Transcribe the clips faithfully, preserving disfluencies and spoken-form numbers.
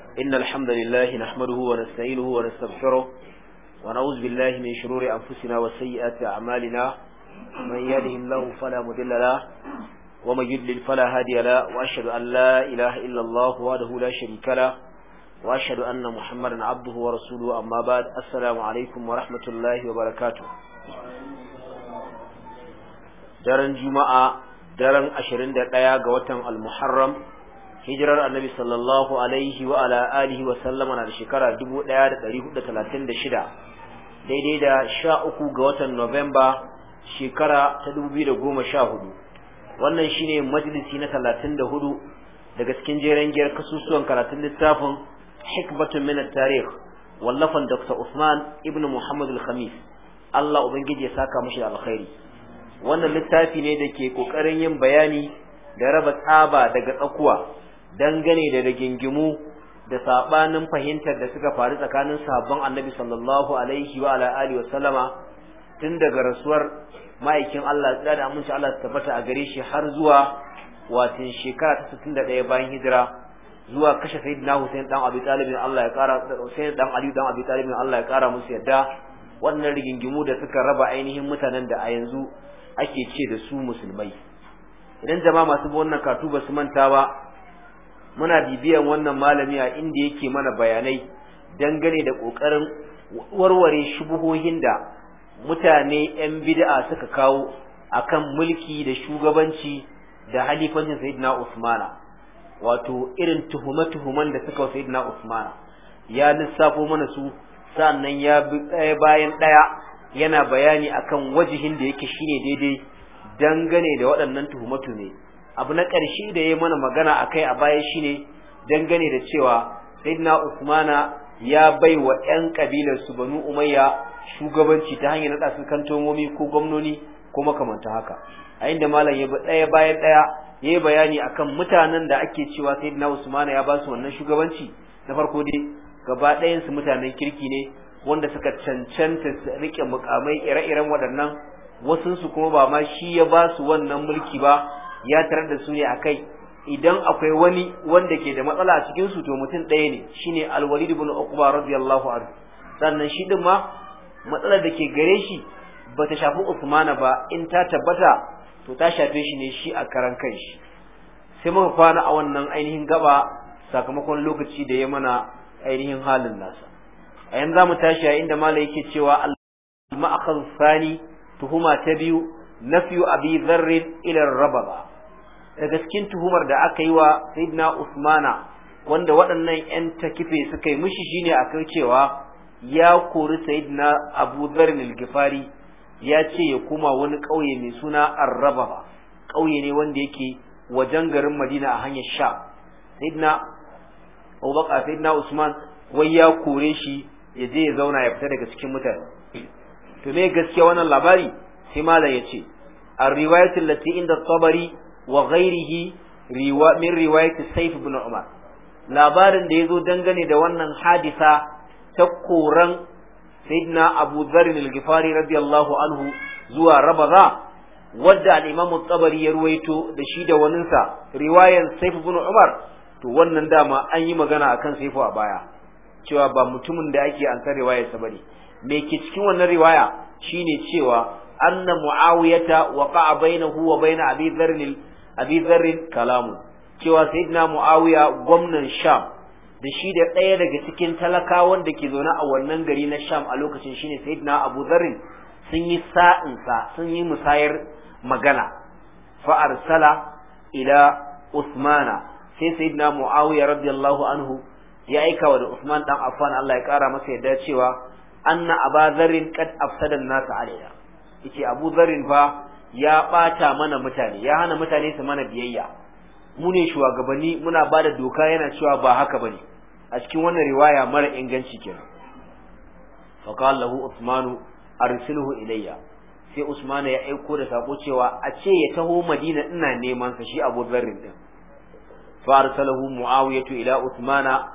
إن الحمد لله نحمده ونستعينه ونستغفره ونعوذ بالله من شرور أنفسنا وسيئات أعمالنا من يهده الله فلا مضل له ومن يضلل فلا هادي له وأشهد أن لا إله إلا الله وحده لا شريك له وأشهد أن محمدا عبده ورسوله أما بعد السلام عليكم ورحمة الله وبركاته. daren juma'a daren ashirin da ɗaya ga watan al-muharram hijirar annabi sallallahu alaihi wa ala alihi wa sallama na da shekara dubu ɗaya da ɗari hudu da talatin da shida daidai da sha uku ga watan Nuwamba shekara ta dubu biyu da goma sha hudu. Wannan shine majalisi na talatin da hudu daga cikin jeren giyar kasusuwan karatun littafin hikbatun min at-tarikh wallafan Dr. Usman ibn Muhammad al-Khamis, Allah ubangiji ya saka mashi da alkhairi. Wannan littafi ne da ke kokarin yin bayani da raba tsaba daga tsakuwa dangane da rigingimu da sabanin fahimtar da suka faru tsakanin sahabban Annabi sallallahu alaihi wa ala alihi wa sallama tun daga rasuwar ma'aikin Allah da aminci Allah ta tabbata a gare shi har zuwa watin shekara ta sittin da ɗaya bayan hijira zuwa kashe sayyidina Hussein dan Abi Talib Allah ya kara Hussein dan Ali dan Abi Talib Allah ya kara musu yadda. Wannan rigingimu da suka raba ainihin mutanen da a yanzu ake ce da su musulmai. Idan jama'a masu wannan katu ba su manta ba, muna bibiyan wannan malami a inda yake mana bayanai dangane da kokarin warware shubuhohin da mutane yan bid'a suka kawo akan mulki da shugabanci da halifancin sayyidina Usmana, wato irin tuhuma-tuhuman da suka wa sayyidina Usmana ya lissafo mana su, sannan ya bi ɗaya bayan ɗaya yana bayani akan wajihin da yake shine daidai dangane da waɗannan tuhumatu ne. Abu na ƙarshe da yayi mana magana akai a baya shine dangane da cewa sayyidina Usmana ya baiwa ƴan kabilar su Banu Umayya shugabanci ta hanyar nada su kantomomi ko gwamnoni ko makamanta haka, a inda malam ya bi ɗaya bayan ɗaya yayi bayani akan mutanen da ake cewa sayyidina Usmana ya ba su wannan shugabanci. Na farko dai gaba ɗayan su mutanen kirki ne wanda suka cancanta su rike mukamai ire-iren waɗannan, wasunsu kuma ba ma shi ya ba su wannan mulki ba, ya tarar da su ne akai. Idan akwai wani wanda ke da matsala a cikin su to mutum ɗaya ne, shine Al-Walid ibn Uqba radiyallahu anhu. Sannan shi din ma matsalar da ke gare shi bata shafi Usmana ba, in ta tabbata to ta shafe shi ne shi a karan kanshi. Sai muka kwana a wannan ainihin gaba sakamakon lokaci da ya mana ainihin halin nasa. A yanzu za mu tashi a inda malai yake cewa al-ma'akhadh thani, tuhuma ta biyu, nafyu abi dharr ila rababa. Daga cikin tuhumar da aka yi wa sayyidina Usmana wanda waɗannan ƴan takife suka yi mishi shine akan cewa ya kori sayyidina Abu Dharr al-Ghifari, ya ce ya koma wani ƙauye mai suna Ar-Rababa, ƙauye ne wanda yake wajen garin Madina a hanyar Sham. Sayyidina Abubakar sayyidina Usman wai ya kore shi ya je ya zauna ya fita daga cikin mutane. To me gaskiya wannan labari? Sai malam yace ar-riwayatu allati inda Tabari wa ghayrihi riwa min riwayati Sayf ibn Umar, labarin da yazo dangane da wannan hadisa ta koran sayyidina Abu Dharr al-Ghifari radiyallahu anhu zuwa Rabaza, wadda al-Imam Tabari ya ruwaito da shi da waninsa riwayan Sayf ibn Umar. To wannan dama an yi magana akan Sayfu a baya cewa ba mutumin da ake ansar riwayarsa bane. Me ke cikin wannan riwaya shine cewa anna Muawiyata waqa'a bainahu wa bain Abi Dharr Abi Dharr kalamu, cewa sayyidina Muawiya gwamnan Sham da shi da ɗaya daga cikin talakawan da ke zaune a wannan gari na Sham a lokacin shine sayyidina Abu Dharr sun yi sa'insa, sun yi musayar magana. Fa arsala ila Usmana, sai sayyidina Muawiya radiyallahu anhu ya aika wa da Usman dan Affan Allah ya kara masa yadda cewa anna Abu Dharr qad afsada an-nas alayya, yace Abu Dharr fa ya bata mana mutane, ya hana mutane su mana biyayya, mu ne shugabanni muna bada doka yana cewa ba haka bane. A cikin wannan riwaya mara inganci kenan. Fa qala lahu Usman arsilhu ilayya, sai Usman ya aiko da sako cewa a ce ya taho Madina ina neman sa shi Abu Dharr din. Fa arsalahu Muawiyatu ila Usmana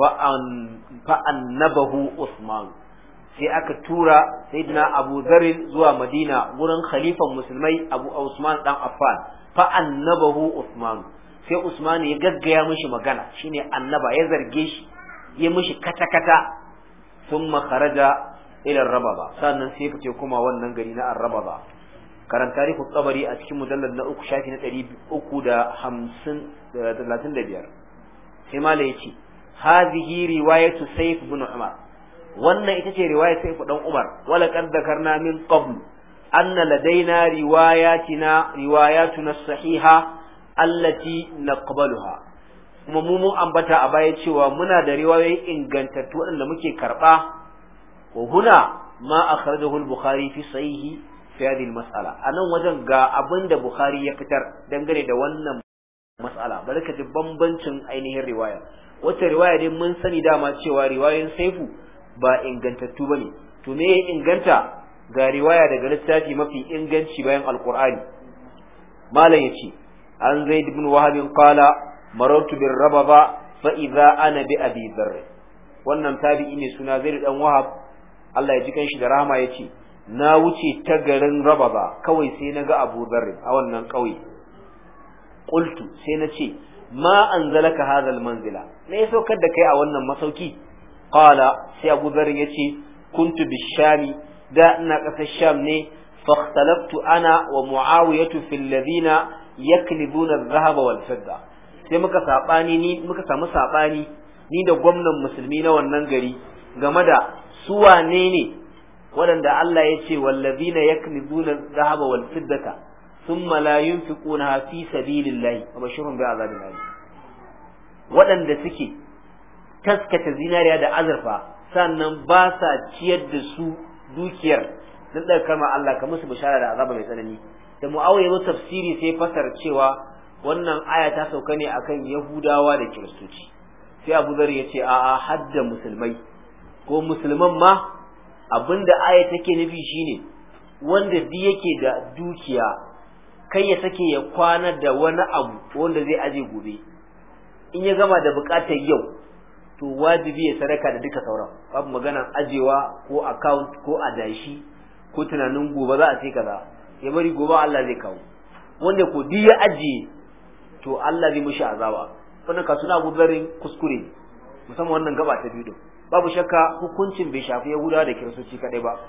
fa'annabahu Usman, sai aka tura sayyidina Abu Dharr zuwa Madina gurin khalifan musulmai Abu Usman dan Affan. Fa'annabahu Usman, sai Usman ya gaggaya mishi magana, shine annaba, ya zarge shi ya mishi kata kata thumma kharaja ila ar-rababa sannan sai fice kuma wannan gari na ar-rababa karan tarihu tabari a cikin mujallad na uku shafi na ɗari uku da hamsin da talatin da biyar sai mala yace hadhihi riwayatu sayf ibn umar wannan ita ce riwayar sayf dan umar wala qad dhakarna min qabl anna ladaina riwayatina riwayatuna sahiha allati naqbaluha kuma mu mun ambata a baya cewa muna da riwayoyi ingantattu wanda muke karba wa huna ma akhrajahu al-bukhari fi sahihi fi hadhihi al-mas'ala anan wajen ga abinda bukhari ya fitar dangane da wannan mas'ala barka ji bambancin ainihin riwaya wata riwaya dai mun sani dama cewa riwayoyin saifu ba ingantattu bane to me ya inganta ga riwaya daga littafi mafi inganci bayan alqur'ani malam yace an zaid ibn wahab qala marartu bir rababa fa idza ana bi abi dharr wannan tabi'i ne suna zaid dan wahab Allah ya ji kanshi da rahama yace na wuce ta garin rababa kawai sai naga abu dharr a wannan kauye qultu sai nace ma anzalaka hadha almanzila me yaso kada kai a wannan masauki qala sai abu dharr yace kuntu bishami da ina kasar sham ne fakhtalaftu ana wa muawiyatu fil ladina yaklibuna adh-dhahaba wal fidda sai muka sabani ni muka samu sabani ni da gwamnan musulmi na wannan gari game da su wane ne waɗanda Allah ya ce wallazina yaknizuna adh-dhahaba wal fiddata thumma la yunfiquna fi sabilillahi wa bashirhum bi'adhabin alim waɗanda suke taskata zinariya da azurfa sannan ba sa ciyar da su dukiyar dan da kalmar Allah ka musu bishara da azaba mai tsanani da Muawiya ya tafsiri sai fasar cewa wannan aya ta sauka ne akan Yahudawa da Kiristoci sai Abu Dharr ya ce a'a hadda musulmai ko musulman ma abinda aya take nufi shine wanda duk yake da dukiya kai ya sake ya kwana da wani abu wanda zai aje gobe in ya gama da bukatar yau to wajibi ya sadaka da duka sauran babu maganar ajewa ko account ko adashi ko tunanin gobe za a ce kaza ya bari gobe Allah zai kawo wanda ko duk ya ajiye to Allah zai mishi azaba wannan ka suna gudarin kuskure musamman wannan gaba ta biyu babu shakka hukuncin bai shafi Yahudawa da Kiristoci kadai ba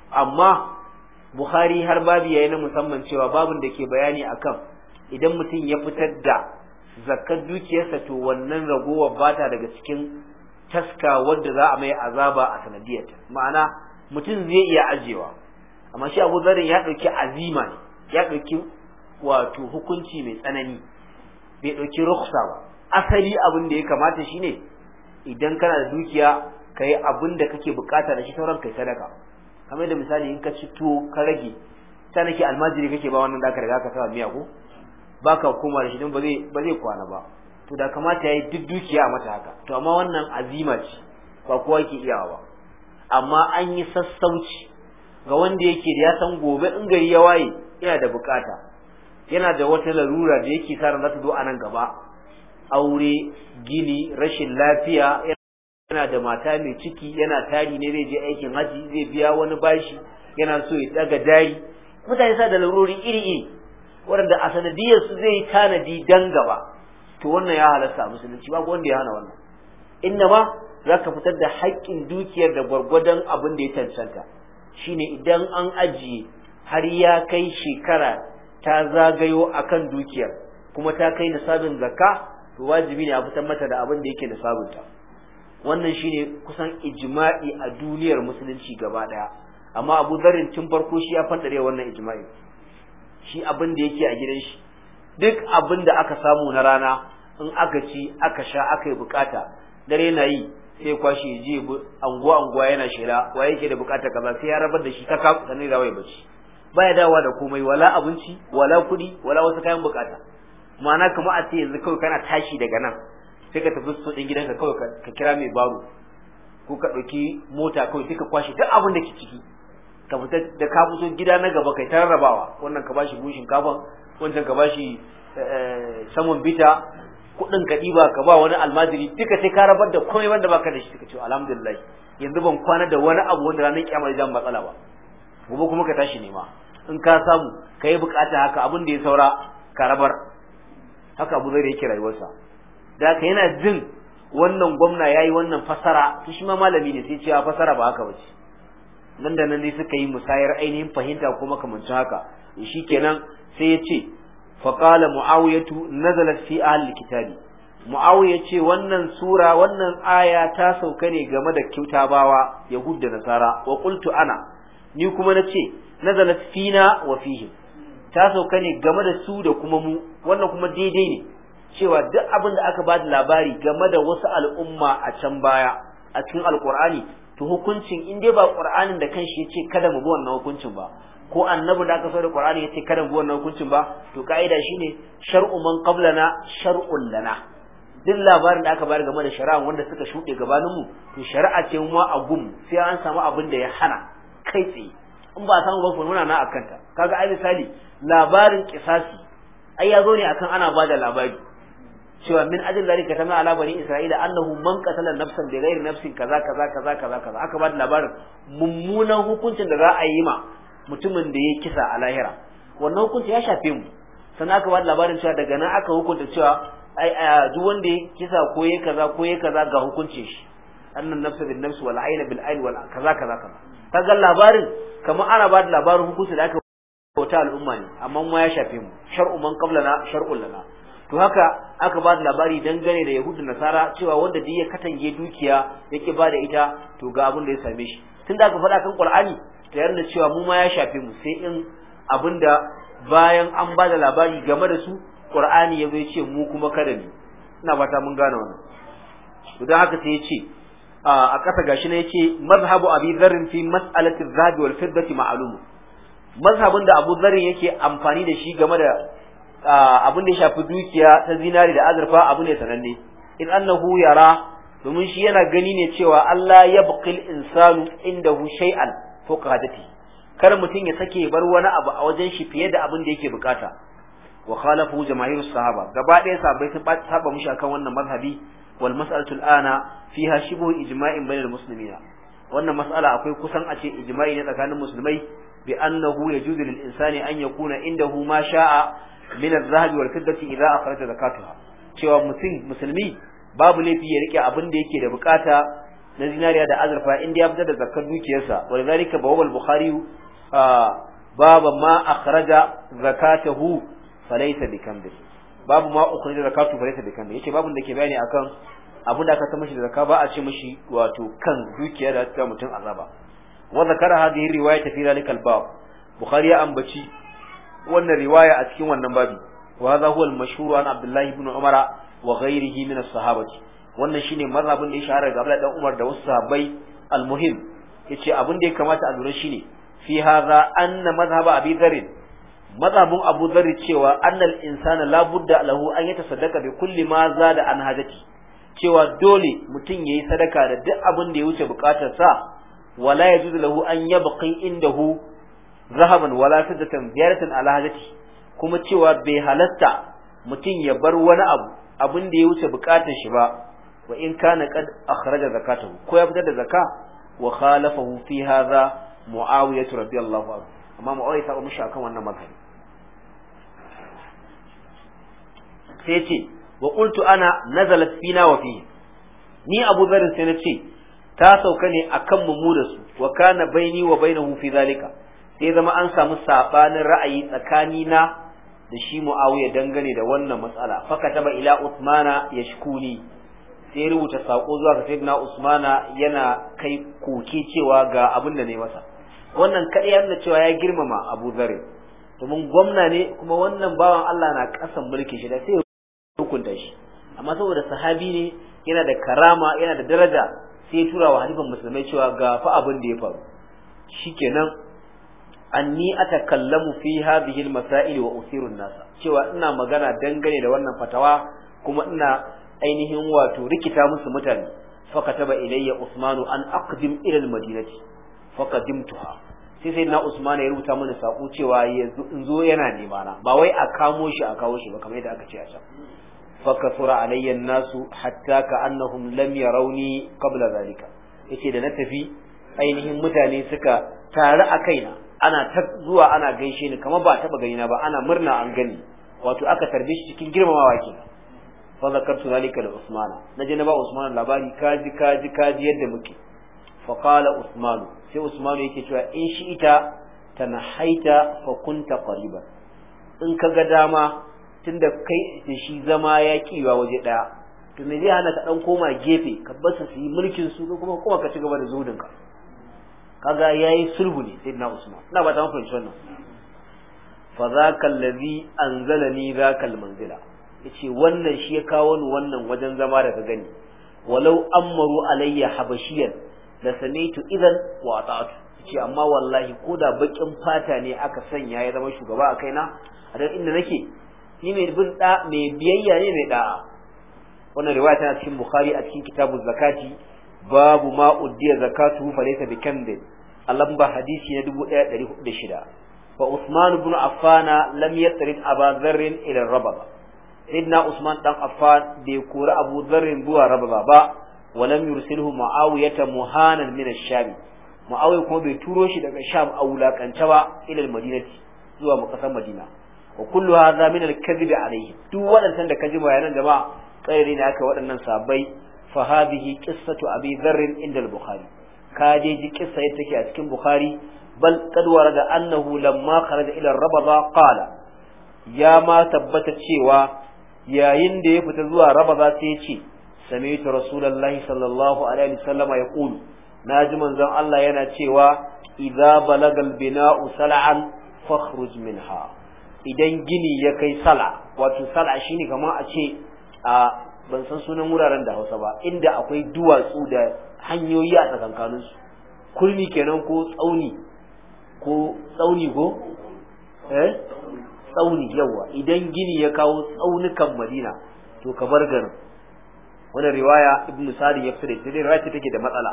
amma Bukhari har babu yayi na musamman cewa babun da ke bayani akan idan mutum ya fitar da zakkar dukiyarsa to wannan ragowa bata daga cikin taska wanda za a mai azaba a sanadiyarta ma'ana mutum zai iya ajewa amma shi Abu Dharr ya dauki azima ne ya dauki wato hukunci mai tsanani bai dauki rukhsa ba asali abin da ya kamata shine idan kana da dukiya kai abin da kake bukata da shi sauran kai sadaka kamar da misali in ka ci tuwo ka rage sai nake almajiri kake ba wannan da ka riga ka sa miya ko baka koma da shi don ba zai ba zai kwana ba to da kamata yayi duk dukiya mata haka to amma wannan azima ce ba kowa yake iyawa ba amma an yi sassauci ga wanda yake da ya san gobe in gari ya waye yana da bukata yana da wata larura da yake sa ran za ta zo a nan gaba aure gini rashin lafiya yana da mata mai ciki yana tari ne zai je aikin haji zai biya wani bashi yana so ya daga dari mutane sa da larurori iri iri waɗanda a sanadiyar su zai tanadi dan gaba to wannan ya halasta musulunci babu wanda ya hana wannan inna ma zaka fitar da haƙƙin dukiyar da gwargwadon abin da ya cancanta shine idan an ajiye har ya kai shekara ta zagayo akan dukiyar kuma ta kai nisabin zakka to wajibi ne a fitar mata da abin da yake nisabinta wannan shine kusan ijma'i a duniyar musulunci gaba daya amma Abu Dharr tun farko shi ya fandare wannan ijma'i shi abin da yake a gidan shi duk abin da aka samu na rana in aka ci aka sha aka yi bukata dare na yi sai kwashi je anguwa anguwa yana shela wa yake da bukata kaza sai ya rabar da shi ta kafu sannan da wai bace baya dawowa da komai wala abinci wala kudi wala wasu kayan bukata ma'ana kamar a ce yanzu kawai kana tashi daga nan sai ka tafi so din gidanka kawai ka kira mai baro ko ka dauki mota kawai sai ka kwashi duk abin da ke ciki ka fita da ka fito gida na gaba kai tarrabawa wannan ka bashi bushin kafan wancan ka bashi saman bita kudin ka diba ka ba wani almajiri duka sai ka rabar da komai wanda baka da shi kace alhamdulillah yanzu ban kwana da wani abu wanda ranar kiyama zan matsala ba gobe kuma ka tashi nema in ka samu kai bukata haka abin da ya saura ka rabar haka Abu Dharr yake rayuwarsa da haka yana jin wannan gwamna yayi wannan fasara to shi ma malami ne sai ce ya fasara ba haka bace nan da nan dai suka yi musayar ainihin fahimta kuma kamancin haka shikenan sai ya ce fa qala muawiyatu nazalat fi ahli kitabi muawiya ce wannan sura wannan aya ta sauka ne game da kitabawa yahud da nasara wa qultu ana ni kuma nace nazalat fina wa fihim ta sauka ne game da su da kuma mu wannan kuma daidai ne cewa duk abin da aka bada labari game da wasu al'umma a can baya a cikin alqur'ani to hukuncin in dai ba qur'anin da kanshi yace kada mu bi wannan hukuncin ba ko annabi da aka so da qur'ani yace kada mu bi wannan hukuncin ba to kaida shine shar'u man qablana shar'un lana duk labarin da aka bayar game da shari'a wanda suka shuɗe gabanin mu to shari'a ce mu a gum sai an samu abin da ya hana kai tsaye in ba samu ba muna na akanta kaga ai misali labarin kisasi ai ya zo ne akan ana bada labari cewa min ajin zalika tana ala bani isra'ila annahu man qatala nafsan bi ghairi nafsin kaza kaza kaza kaza kaza aka bada labarin mummunan hukuncin da za a yi ma mutumin da ya kisa a lahira wannan hukunci ya shafe mu sannan aka bada labarin cewa daga nan aka hukunta cewa ai duk wanda ya kisa ko ya kaza ko ya kaza ga hukuncin shi annan nafsu bin nafsi wal ayna bil ayn wal kaza kaza kaza kaga labarin kamar ana bada labarin hukunci da aka wata al'umma ne amma mu ya shafe mu shar'u man qablana shar'un lana to haka aka ba da labari dangane da yahudu nasara cewa wanda duk ya katange dukiya yake ba da ita to ga abin da ya same shi tunda aka faɗa kan qur'ani to yana cewa mu ma ya shafe mu sai in abinda bayan an ba da labari game da su qur'ani ya zo ya ce mu kuma kada ne ina fata mun gane wannan to dan haka sai ya ce a kasa gashi ne yace mazhabu abi dharr fi mas'alati adh-dhahab wal fiddati ma'lum mazhabin da abu dharr yake amfani da shi game da abin da ya shafi dukiya ta zinari da azurfa abu ne sananne in annahu yara domin shi yana gani ne cewa Allah ya baqil insanu indahu shay'an fuqa hadati kar mutum ya sake bar wani abu a wajen shi fiye da abin da yake bukata wa khalafu jamaahirus sahaba gaba ɗaya sahabbai sun saba mushi akan wannan mazhabi wal mas'alatu al'ana fiha shibhu ijma'in bainal muslimina wannan mas'ala akwai kusan a ce ijma'i ne tsakanin musulmai bi annahu yajuzu lil insani an yakuna indahu ma sha'a min az-zahabi wal fiddati idza akhraja zakatuha cewa mutum musulmi babu laifi ya rike abin da yake da bukata na zinariya da azurfa inda ya fitar da zakkar dukiyarsa walidhalika bawal bukhari baba ma akhraja zakatahu falaysa bikamdi babu ma akhraja zakatu falaysa bikamdi yace babun da ke bayani akan abin da aka ta mishi da zakka ba a ce mishi wato kan dukiya da ta mutum azaba wa zakara hadhihi riwayat fi dhalika al-bab bukhari ya ambaci wannan riwaya a cikin wannan babi wa hadha huwa al-mashhur an Abdullah ibn Umar wa ghayrihi min as-sahabati wannan shine mazhabin da ya shahara ga Abdullah dan Umar da wasu sahabbai al-muhim yace abin da ya kamata a lura shine fi hadha anna madhhab Abi Dharr mazhabun Abu Dharr cewa annal insana la budda lahu an yatasaddaqa bi kulli ma zada an hajati cewa dole mutum yayi sadaka da duk abin da ya wuce bukatar sa wala yajuzu lahu an yabqi indahu zahaban wala fiddatan ziyaratan ala hajati kuma cewa bai halatta mutum ya bar wani abu abin da ya wuce bukatar shi ba wa in kana qad akhraja zakatahu ko ya fitar da zakka wa khalafahu fi hadha muawiyah radiyallahu anhu amma muawiyah ta mushi akan wannan mazhabi sai ce wa qultu ana nazalat fina wa fi ni Abu Dharr sai na ce ta sauka ne akan mu da su wa kana baini wa bainahu fi zalika sai zama an samu sabanin ra'ayi tsakani na da shi Muawiya dangane da wannan matsala fakataba ila Uthmana yashkuni sai rubuta sako zuwa ga Sayyidina Usmana yana kai koke cewa ga abin da ne masa wannan kadai yana cewa ya girmama Abu Dharr domin gwamna ne kuma wannan bawan Allah na kasan mulki shi da sai hukunta shi amma saboda sahabi ne yana da karama yana da daraja sai ya tura wa halifan musulmai cewa ga fa abin da ya faru shikenan anni atakallamu fi hadhihi almasail wa usiru an-nasa cewa ina magana dangane da wannan fatawa kuma ina ainihin wato rikita musu mutane fakataba ilayya usmanu an aqdim ila almadinati faqadimtuha sai sai na usman ya rubuta mana sako cewa yanzu in zo yana nema na ba wai a kamo shi a kawo shi ba kamar yadda aka ce a can fakasura alayya an-nasu hatta ka'annahum lam yarawni qabla zalika yace da na tafi ainihin mutane suka taru a kaina ana ta zuwa ana gaishe ni kamar ba taba gani na ba ana murna an gani wato aka tarbe shi cikin girmamawa kenan fa zakartu zalika li Usman naje na ba Usman labari kaji kaji kaji yadda muke fa qala Usman sai Usman yake cewa in shi ita tanahaita fa kunta qariban in kaga dama tunda kai da shi zama ya kiwa waje daya to me zai hana ka dan koma gefe ka bar su yi mulkin su ko kuma kuma ka ci gaba da zuhudin ka kaga yayi sulhu ne sayyidina Usman ina ba ta mun fahimci wannan fa zaka allazi anzalani zaka almanzila yace wannan shi ya kawo ni wannan wajen zama da ka gani walau amaru alayya habashiyan la samitu idan wa ata'tu yace amma wallahi koda bakin fata ne aka sanya ya zama shugaba a kaina a dan inda nake ni mai bin da mai biyayya ne mai da'a wannan riwaya tana cikin Bukhari a cikin kitabuz zakati babu ma uddiya zakatu fa laysa bikandin alamba hadisi na dubu ɗaya da ɗari hudu da shida fa Usman ibn Affan lam yatrid Aba Dharr ila Rababa sayyidina Usman dan Affan bai kori Abu Dharr zuwa Rababa ba walam yursilhu Muawiyah muhanan min ash-Sham Muawiya kuma bai turo shi daga Sham a wulakance ba ila al-Madinati zuwa kasar Madina wa kullu hadha min al-kadhib alayhi duk waɗannan da kaji bayanan jama'a tsayri ne aka waɗannan sabai fa hadhihi qissatu Abi Dharr inda al-Bukhari ka je ji kissa yadda take a cikin Bukhari bal qad warada annahu lamma kharaja ila Rababa qala ya ma tabbata cewa yayin da ya fita zuwa Rababa sai ya ce sami'tu rasulullahi sallallahu alaihi wasallam yaqulu naji manzon Allah yana cewa idza balagal bina'u sal'an fakhruj minha idan gini ya kai sala wato sala shine kamar a ce a ban san sunan wuraren da Hausa ba inda akwai duwatsu da hanyoyi a tsakankanin su kulmi kenan ko tsauni ko tsauni ko eh tsauni yawa idan gini ya kawo tsaunukan Madina to ka bar garin wannan riwaya Ibn Sa'd ya fitar da riwaya take da matsala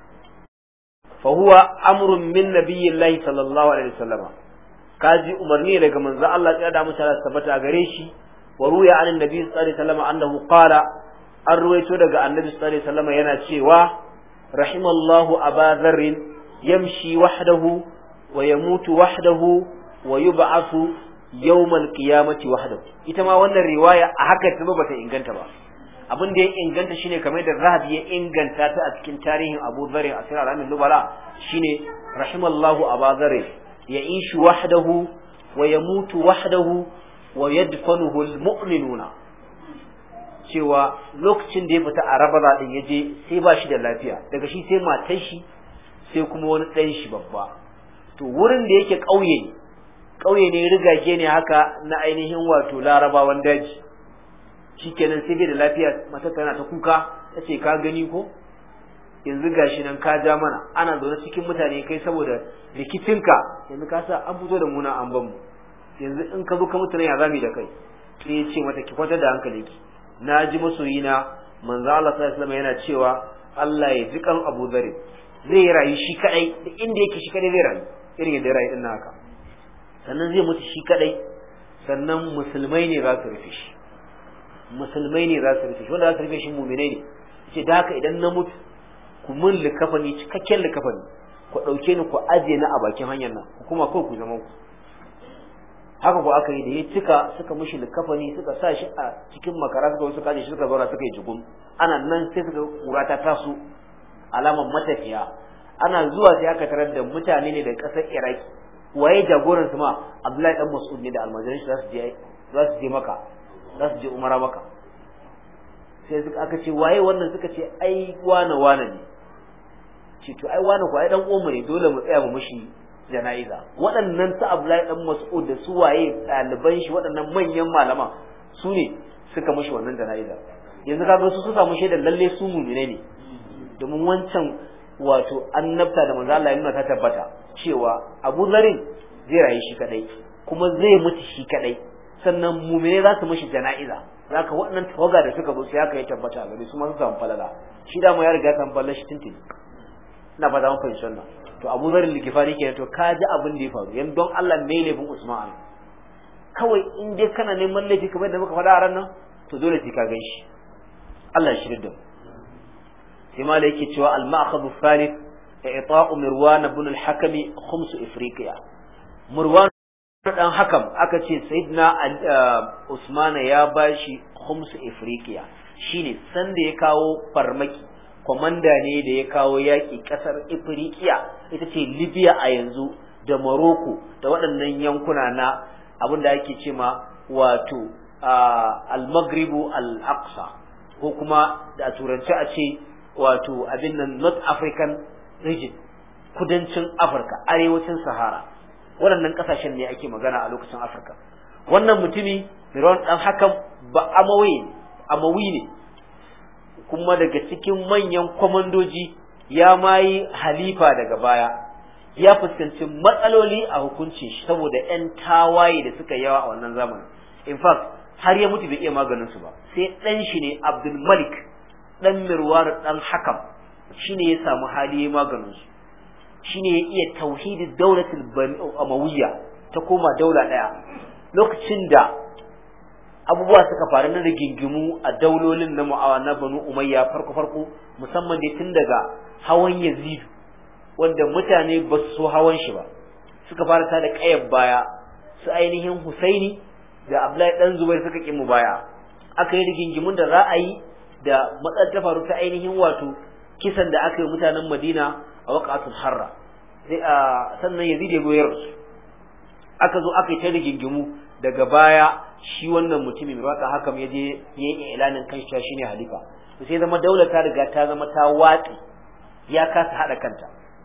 fa huwa amrun min nabiyillahi sallallahu alaihi wasallam kaji umarni daga manzo Allah ya da mutane tabbata gare shi wa ruya an annabi sallallahu alaihi wasallam annahu qala an ruwaito daga annabi sallallahu alaihi wasallam yana cewa rahimallahu aba dharr yamshi wahdahu wa yamutu wahdahu wa yub'athu yawm al-qiyamati wahdahu ita ma wannan riwaya a haka ta bata inganta ba abin da ya inganta shine kamar da Zahabi ya inganta ta a cikin tarihin Abu Dharr a cikin Al-Amin Nubala shine rahimallahu aba dharr ya'ishu wahdahu wa yamutu wahdahu wa yadfanuhu al-mu'minuna cewa lokacin da ya fita a Rababa din yaje sai ba shi da lafiya daga shi sai matar shi sai kuma wani ɗan shi babba to wurin da yake ƙauye ne ƙauye ne rigage ne haka na ainihin wato Larabawan daji shikenan sai bai da lafiya matar tana ta kuka tace ka gani ko yanzu gashi nan ka ja mana ana zaune cikin mutane kai saboda rikicinka yanzu ka sa an fito da mu na an ban mu yanzu in ka zo ka mutane ya zami da kai sai ya ce mata ki kwantar da hankalinki na ji masoyina manzo Allah sallallahu alaihi wasallam yana cewa Allah ya ji kan Abu Dharr zai rayu shi kadai da inda yake shi kadai zai rayu irin yadda rayu din haka sannan zai mutu shi kadai sannan musulmai ne za su rufe shi musulmai ne za su rufe shi wanda za su rufe shi mu'minai ne ce da haka idan na mutu ku mun likafani cikakken likafani ku dauke ni ku aje ni a bakin hanyar nan ku kuma ko ku zama ku haka ko aka yi da ya cika suka mushi likafani suka sa shi a cikin makara suka wasu kaje shi suka zauna suka yi jugum ana nan sai suka kura ta taso alaman matafiya ana zuwa sai aka tarar da mutane ne da kasar Iraki waye jagoran su ma Abdullahi dan Mas'ud ne da almajirin shi za su je za su je maka za su je umara maka sai suka aka ce waye wannan suka ce ai wane wane ne ce to ai wane ko ai dan uwanmu ne dole mu tsaya mu mushi jana'iza waɗannan su Abdullahi dan Mas'ud da su waye ɗaliban shi waɗannan manyan malama su ne suka mushi wannan jana'iza yanzu kaga su su samu shaidar lalle su mu'mine ne domin wancan wato annabta da manzo Allah ya nuna ta tabbata cewa Abu Zarin zai rayu shi kadai kuma zai mutu shi kadai sannan mu'mine za su mushi jana'iza zaka waɗannan tawaga da suka zo sai aka yi tabbata gare su ma su samu falala shi da mu ya riga kan falala shi tintin ina fata mun fahimci wannan to Abu Zarin Ligifari kenan to ka ji abin da ya faru yan don Allah mai laifin Usman kawai in dai kana neman laifi kamar da muka faɗa a ran nan to dole sai ka gan shi Allah ya shirya da mu sai ma da yake cewa al-ma'khadhu thalith i'ta'u Mirwan ibn al-Hakam khums Ifriqiya Mirwan dan Hakam aka ce sayyidina Usman ya bashi khums Afriqiya shine sanda ya kawo farmaki komanda ne da ya kawo yaki kasar Afriqiya ita ce Libya a yanzu da Morocco da waɗannan yankuna na abinda ake cewa wato al-Maghrib al-Aqsa ko kuma da turanci a ce wato abin nan North African region kudancin Afirka arewacin Sahara waɗannan ƙasashen ne ake magana a lokacin Afirka wannan mutumi Fir'aun dan hakan ba amawi amawi ne kuma daga cikin manyan komandoji ya mai halifa daga baya ya fuskanci matsaloli a hukunci shi saboda ƴan tawaye da suka yawa a wannan zamanin in fact har ya mutu bai iya maganin su ba sai dan shi ne Abdul Malik dan Mirwar dan Hakam shine ya samu hali ya maganin su shine ya iya tauhidin daulatul Amawiyya ta koma daula daya lokacin da abubuwa suka faru na rigingimu a daulolin na Muawiya na Banu Umayya farko farko musamman dai tun daga hawan Yazid wanda mutane ba su so hawan shi ba suka fara ta da kayar baya su ainihin Husaini da Abdullahi dan Zubair suka ki mu baya aka yi rigingimun da ra'ayi da matsalar ta faru ta ainihin wato kisan da aka yi mutanen Madina a waqatul Harra sai sannan Yazid ya goyar su aka zo aka yi ta rigingimu daga baya shi wannan mutumin mai baka hakam ya je yayin ilanin kanshi shine halifa sai zama daular ta riga ta zama ta watsi ya kasa hada kanta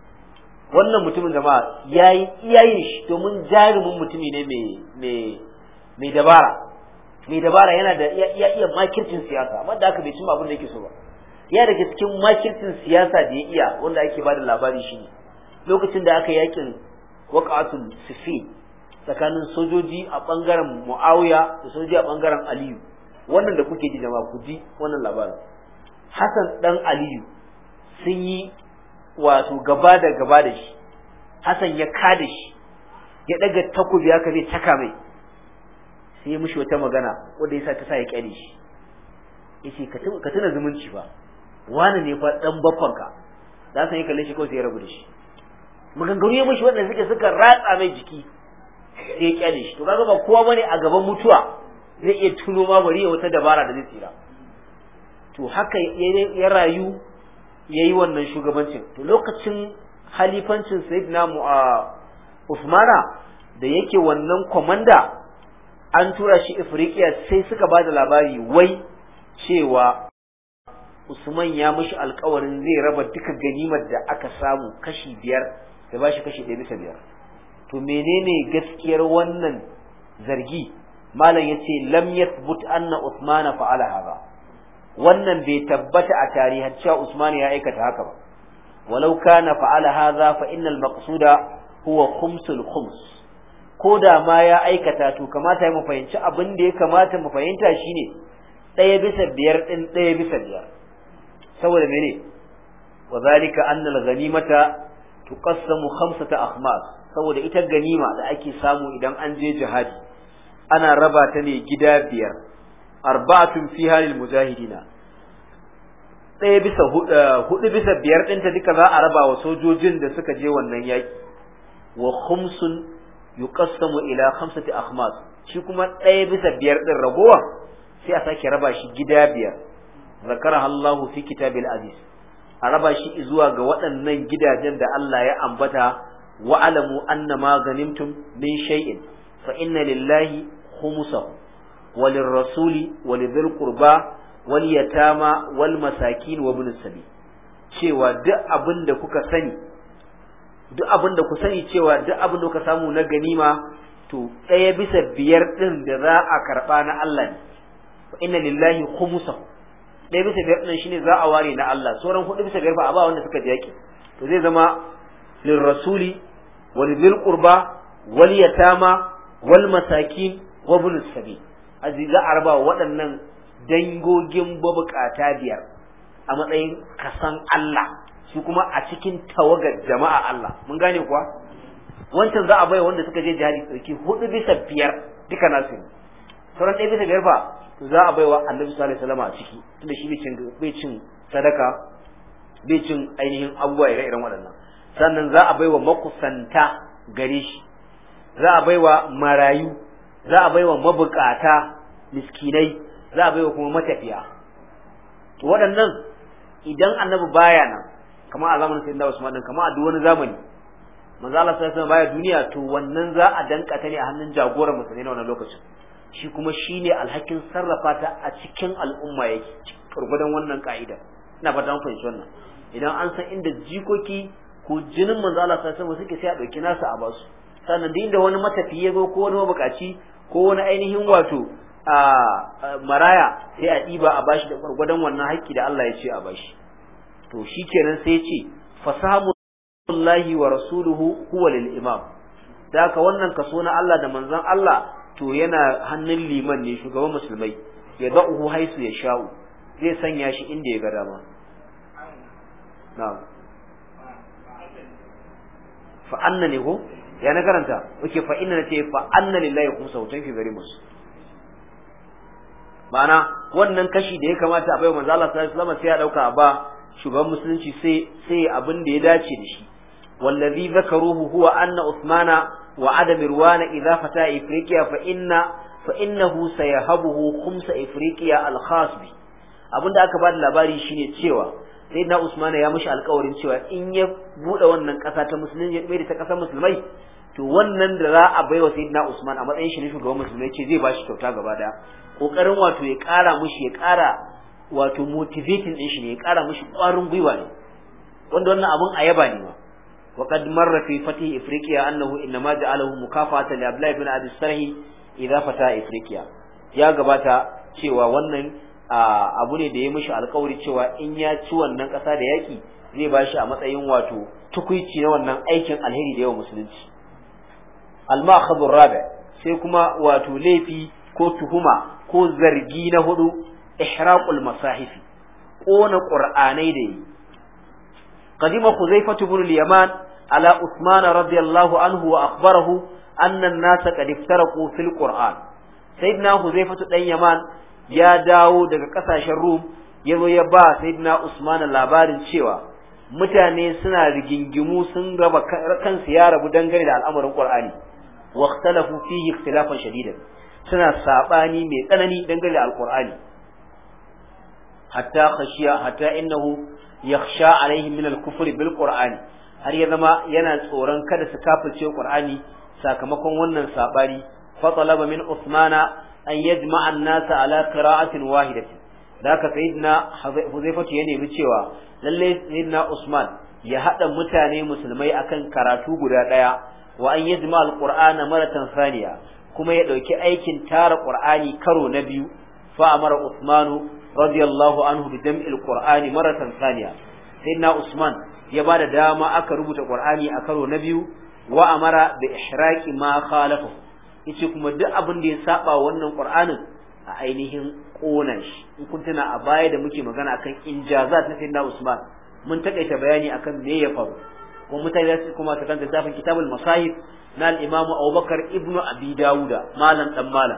wannan mutumin jama'a yayi iyayen shi domin jarumin mutumi ne mai mai mai dabara mai dabara yana da ya iya makircin siyasa amma da aka bai cimma abin da yake so ba ya daga cikin makircin siyasa da ya iya wanda ake bada labari shine lokacin da aka yakin waqatul Siffin tsakanin sojoji a bangaren Muawiya da sojoji a bangaren Aliyu wannan da kuke ji jama'a ku ji wannan labarin Hassan dan Aliyu sun yi wato gaba da gaba da shi Hassan ya kada shi ya daga takobi haka zai taka mai sai ya mishi wata magana wanda yasa ta sa ya kyale shi yace ka ka tuna zumunci fa wani ne fa dan baffanka da san ya kalle shi kawai sai ya rabu da shi maganganu ya mishi wanda suke suka ratsa mai jiki sai ya kyale shi to kaga ba kowa bane a gaban mutuwa zai iya tuno ma bari ya wata dabara da zai tsira to haka ya rayu yayi wannan shugabancin to lokacin halifancin sayyidina Uthmana da yake wannan komanda an tura shi Afriqiya sai suka bada labari wai cewa Usman ya mishi alƙawarin zai raba duka ganimar da aka samu kashi biyar da bashi kashi ɗaya bisa biyar to menene gaskiyar wannan zargi malam yace lam yathbut anna Uthman fa'ala hada wannan bai tabbata a tarihi cewa Usman ya aikata haka ba walau kana fa'ala hadha fa innal maqsuda huwa khumsul khums koda ma ya aikata to kamata mu fahimci abin da ya kamata mu fahimta shine ɗaya bisa biyar din ɗaya bisa biyar saboda mene wazalika anna al-ghanimata tuqassamu khamsata akhmas saboda ita ganima da ake samu idan an je jihadi ana raba ta ne gida biyar arba'atun fiha lil mujahidina ɗaya bisa hudu bisa biyar ɗinta duka za a raba wa sojojin da suka je wannan yaki wa khumsun yuqassamu ila khamsati akhmas shi kuma ɗaya bisa biyar ɗin ragowa sai a sake raba shi gida biyar zakaraha Allah fi kitabil aziz a raba shi zuwa ga waɗannan gidajen da Allah ya ambata wa alamu anna ma ganimtum min shay'in fa inna lillahi khumsahu wa lirrasuli wa lidhil qurba wal yatama wal masakin wa ibn sabil cewa duk abin da kuka sani duk abin da ku sani cewa duk abin da kuka samu na ganima to ɗaya bisa biyar din da za a karba na Allah ne fa inna lillahi khumsahu ɗaya bisa biyar din shine za a ware na Allah sauran hudu bisa biyar ba a ba wanda suka je yaki to zai zama lirrasuli wa lidhil qurba wal yatama wal masakin wa ibn sabil aziza arba waɗannan dangogin babukata biyar a matsayin kasan Allah su kuma a cikin tawagar jama'a Allah mun gane kuwa wancan za a bai wanda suka je jihadi sarki hudu bisa biyar duka nasu sauran ɗaya bisa biyar fa to za a bai wa Annabi sallallahu alaihi wasallam a ciki tunda shi bai cin bai cin sadaka bai cin ainihin abubuwa ire-iren waɗannan sannan za a bai wa makusanta gare shi za a bai wa marayu za a bai wa mabukata miskinai za a baiwa kuma matafiya. To waɗannan idan annabi baya nan kamar a zamanin sayyidina Usman din kamar a duk wani zamani manzo Allah sallallahu alaihi wasallam baya duniya, to wannan za a danka ta ne a hannun jagoran musulmi na wannan lokacin, shi kuma shine alhakin sarrafa ta a cikin al'umma yake gurgudan wannan ka'ida. ina fata mun fahimci wannan. Idan an san inda jikoki ko jinin manzo Allah sallallahu alaihi wasallam suke sai a dauki nasu a basu, sannan da inda wani matafiye zo ko wani mabukaci ko wani ainihin wato a maraya sai a diba a bashi da gurgudan wannan haƙƙi da Allah ya ce a bashi. To shikenan sai ya ce fasahamu Allahi wa rasuluhu huwa lil imam. Da haka wannan kaso na Allah da manzon Allah to yana hannun liman ne, shugaban musulmai, ya da'uhu haisu ya sha'u, zai sanya shi inda ya ga dama. Na'am. Fa anna ne ko? Ya na karanta. Oke fa inna ce fa anna lillahi khumsahu, thank you very much. Ma'ana wannan kashi da ya kamata a bai manzo Allah sallallahu alaihi wasallam sai ya dauka ba shugaban musulunci sai sai abin da ya dace da shi. والذي ذكروه هو أن عثمان وعد مروان إذا فتى إفريقيا فإن فإنه سيهبه خمس إفريقيا الخاص به. abinda aka bada labari shine cewa sayyidina Usman ya mishi alƙawarin cewa in ya bude wannan ƙasa ta musulmi ya bai da ta ƙasar musulmai, to wannan da za a baiwa sayyidina Usman a matsayin shi ne shugaban musulmai ce zai bashi kyauta gaba daya. Kokarin wato ya ƙara mishi ya ƙara wato motivating din shi ne, ya ƙara mishi ƙwarin gwiwa ne, wanda wannan abun ayaba ne ma. وقد مر في فتح إفريقيا أنه إنما جعله مكافأة لعبد الله بن أبي السرح إذا فتح إفريقيا. ya gabata cewa wannan abu ne da ya mishi alƙawari cewa in ya ci wannan ƙasa da yaki zai bashi a matsayin wato tukuici na wannan aikin alheri da yawa musulunci. al-ma'khadhu rabi, sai kuma wato laifi ko tuhuma ko zargi na hudu, ihraqul masahifi, ƙona qur'anai da yi. قدم خزيفة بن اليمان على عثمان رضي الله عنه وأخبره أن الناس قد افترقوا في القرآن. سيدنا خزيفة بن اليمان يا داو daga kasashen Rum yazo ya ba sayyidina Usman labarin cewa mutane suna rigingimu sun raba kansu ya rabu dangane da al'amarin Qur'ani, wa ikhtalafu fihi ikhtilafan shadidan, suna sabani mai tsanani dangane da al-Qur'ani, hatta khashiya hatta innahu yakhsha alaihim min al-kufri bil qur'ani, har ya zama yana tsoron kada su kafirce qur'ani sakamakon wannan sabari. fa talaba min usmana an yajma'a an-nas ala qira'atin wahidatin. daka sayyidina Huzaifatu ya nemi cewa lalle sayyidina Usman ya hada mutane musulmai akan karatu guda daya, wa an yajma'a al-qur'ana maratan thaniya, kuma ya dauki aikin tara qur'ani karo na biyu. fa amara Usmanu radiyallahu anhu bi jam'il qur'ani maratan thaniya. sayyidina Usman ya bada dama aka rubuta qur'ani a karo na biyu. wa amara bi ihraqi ma khalafa, yace kuma duk abin da ya saba wannan qur'anin a ainihin kona shi. in kun tuna a baya da muke magana akan injazat na sayyidina Usman, mun takaita bayani akan me ya faru, kuma mutane su kuma ta kanta tafin kitabul masahib na al-imam Abubakar ibnu Abi Dawuda, malam dan malam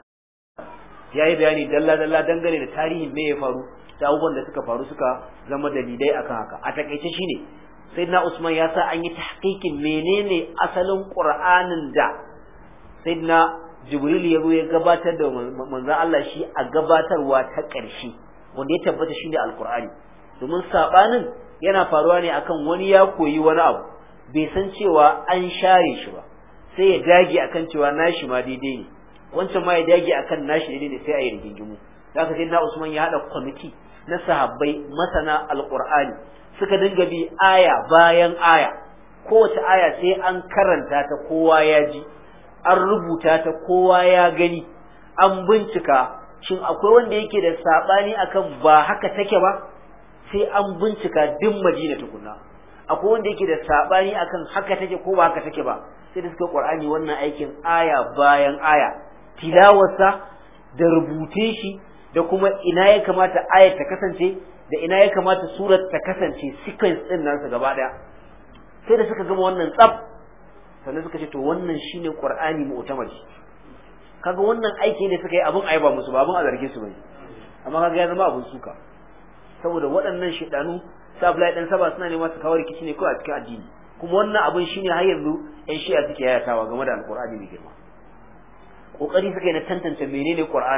ya yi bayani dalla-dalla dangane da tarihin me ya faru da abubuwan da suka faru suka zama dalilai akan haka. A takaice shine sayyidina Usman ya sa an yi tahqiqin menene asalin Qur'anin da sayyidina Jibril ya zo ya gabatar da manzon Allah shi a gabatarwa ta ƙarshe, wanda ya tabbata shine Al-Qur'ani. Domin sabanin yana faruwa ne akan wani ya koyi wani abu bai san cewa an share shi ba, sai ya dage akan cewa nashi ma daidai ne, wancan ma ya dage akan nashi daidai ne, sai a yi rigingimu. da haka sayyidina Usman ya hada kwamiti na sahabbai masana Al-Qur'ani, suka dinga bi aya bayan aya, kowace aya sai an karanta ta kowa ya ji, an rubuta ta kowa ya gani, an bincika shin akwai wanda yake da sabani akan ba haka take ba, sai an bincika duk Madina tukuna akwai wanda yake da sabani akan haka take ko ba haka take ba, sai da suka Qur'ani wannan aikin aya bayan aya, tilawarsa da rubute shi da kuma ina ya kamata ayat ta kasance da ina ya kamata surat ta kasance, sequence din nasu gaba daya. sai da suka gama wannan tsaf sannan suka ce to wannan shine Qur'ani mu'tamadi. kaga wannan aiki ne suka yi abun ayaba musu, ba abun a zarge su bane, amma kaga ya zama abun suka, saboda waɗannan shedanu sa Abdullahi dan Saba suna neman su kawo rikici ne kawai a cikin addini, kuma wannan abun shine har yanzu ƴan Shi'a suke yayatawa game da Al-Qur'ani mai girma. kokari suka yi na tantance menene Qur'anin,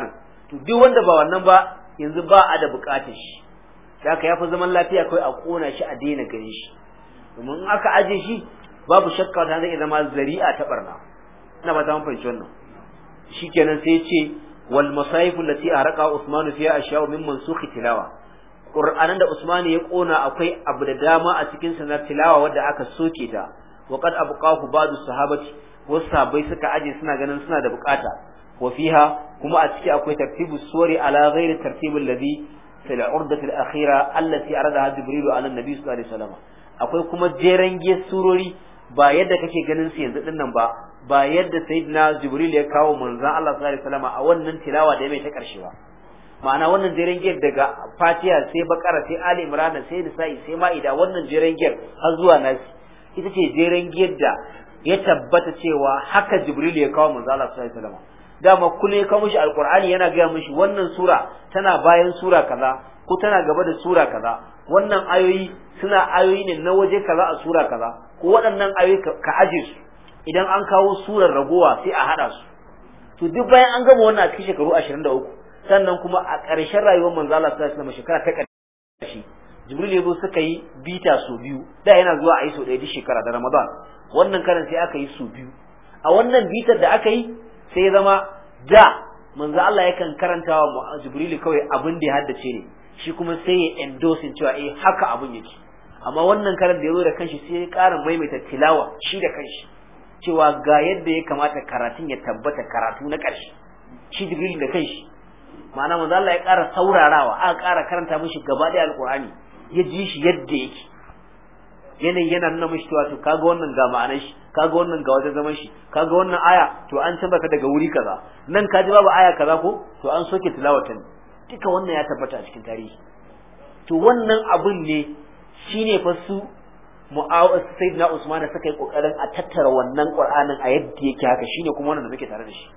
to duk wanda ba wannan ba yanzu ba a da bukatar shi haka yafi zaman lafiya kai a kona shi a daina ganin shi domin in aka aje shi babu shakka ta zai zama zari'a ta barna ina ba ta mun fahimci wannan shikenan sai ya ce wal masahif allati arqa Usman fiha ashya'u min mansukh tilawa Qur'anan da Usman ya kona akwai abu da dama a cikin sa na tilawa wanda aka soke ta wa qad abqahu ba'du sahabati wasu sahabbai suka aje suna ganin suna da bukata wa fiha kuma a ciki akwai tartibu suwari ala ghairi tartibul ladhi fil urdati al akhira allati aradaha jibril ala nabi sallallahu alaihi wasallam akwai kuma jeren giyar surori ba yadda kake ganin su yanzu dinnan ba ba yadda sayyidina jibril ya kawo manzon Allah sallallahu alaihi wasallam a wannan tilawa da ya mai ta karshe ba ma'ana wannan jeren giyar daga fatiha sai bakara sai ali imran sai nisa'i sai ma'ida wannan jeren giyar har zuwa nasi ita ce jeren giyar da ya tabbata cewa haka jibril ya kawo manzon Allah sallallahu alaihi wasallam dama kullum ya kawo mishi alqur'ani yana ga mishi wannan sura tana bayan sura kaza ko tana gaba da sura kaza wannan ayoyi suna ayoyi ne na waje kaza a sura kaza ko waɗannan ayoyi ka aje su idan an kawo surar ragowa sai a hada su to duk bayan an gama wannan a cikin shekaru ashirin da uku sannan kuma a ƙarshen rayuwar manzo Allah sallallahu alaihi wasallam shekara ta ƙarshe Jibril ya zo suka yi bita su biyu da yana zuwa a yi so ɗaya duk shekara da Ramadan wannan karan sai aka yi su biyu a wannan bitar da aka yi sai ya zama da manzo Allah yakan karanta wa Jibril kawai abin da ya haddace ne shi kuma sai ya endorse cewa eh haka abin yake amma wannan karan da yazo da kanshi sai ya ƙara maimaita tilawa shi da kanshi cewa ga yadda ya kamata karatun ya tabbata karatu na ƙarshe shi Jibril da kanshi ma'ana manzo Allah ya ƙara saurarawa aka ƙara karanta mishi gaba da alqur'ani ya ji shi yadda yake yanayin yana nuna mishi cewa to kaga wannan ga ma'anar shi kaga wannan ga wajen zaman shi kaga wannan aya to an tabbata daga wuri kaza nan ka ji babu aya kaza ko to an soke tilawatan duka wannan ya tabbata a cikin tarihi to wannan abun ne shine fa su mu'awaz sayyidina Usman suka yi kokarin a tattara wannan Qur'anin a yadda yake haka shine kuma wannan da muke tare da shi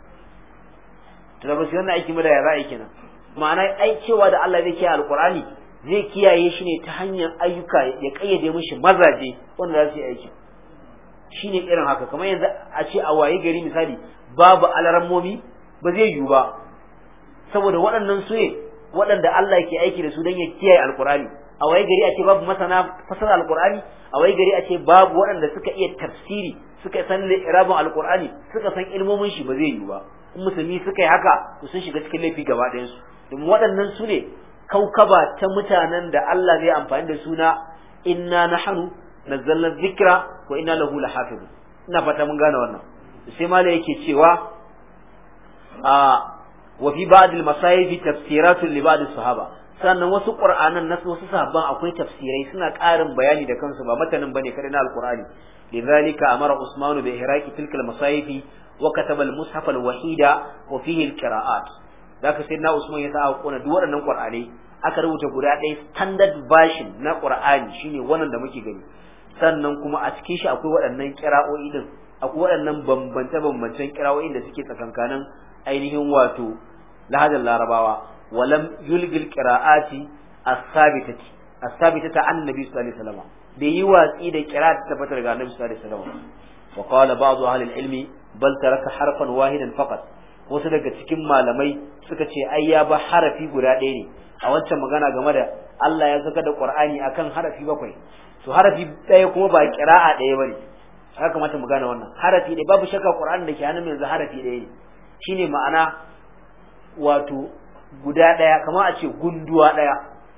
to da basu wannan aiki mu da ya za a yi kenan ma'ana ai cewa da Allah zai kiyaye alqur'ani zai kiyaye shi ne ta hanyar ayyuka ya kayyade mishi mazaje wanda za su yi aiki shine irin haka kamar yanzu a ce a waye gari misali babu alarammomi ba zai yiwu ba saboda waɗannan su ne waɗanda Allah ke aiki da su don ya kiyaye alqur'ani a waye gari a ce babu masana fasara alqur'ani a waye gari a ce babu waɗanda suka iya tafsiri suka san irabun alqur'ani suka san ilmomin shi ba zai yiwu ba in musulmi suka yi haka to sun shiga cikin laifi gaba ɗayan su domin waɗannan su ne kaukaba ta mutanen da Allah zai amfani da suna inna nahnu nazzalna dhikra wa inna lahu lahafizun ina fata mun gane wannan sai mala yake cewa a wa fi ba'd al-masayif tafsiratun li ba'd as-sahaba sannan wasu qur'anan na wasu sahabban akwai tafsirai suna ƙarin bayani da kansu ba matanin bane kada na al-qur'ani lidhalika amara usman bi ihraqi tilka al-masayif wa kataba al-mushaf al-wahida wa fihi al-qira'at zaka sai na usman ya sa kona duk waɗannan qur'anai aka rubuta guda ɗaya standard version na qur'ani shine wannan da muke gani sannan kuma a cikin shi akwai waɗannan qira'o'i din akwai waɗannan bambance bambancen qira'o'in da suke tsakankanin ainihin wato lahajar larabawa walam yulgil qira'ati as-sabitati as-sabitata annabi sallallahu alaihi wasallam da yi watsi da qira'at tabbatar ga annabi sallallahu alaihi wasallam wa qala ba'd ahli al-ilmi bal taraka harfan wahidan faqat wasu daga cikin malamai suka ce ai ya ba harafi guda ɗaya ne a wancan magana game da Allah ya saka da Qur'ani akan harafi bakwai to harafi ɗaya kuma ba qira'a ɗaya bane haka kamata mu gane wannan harafi ɗaya babu shakka Qur'ani da ke hannun yanzu harafi ɗaya ne shine ma'ana wato guda ɗaya kamar a ce gunduwa ɗaya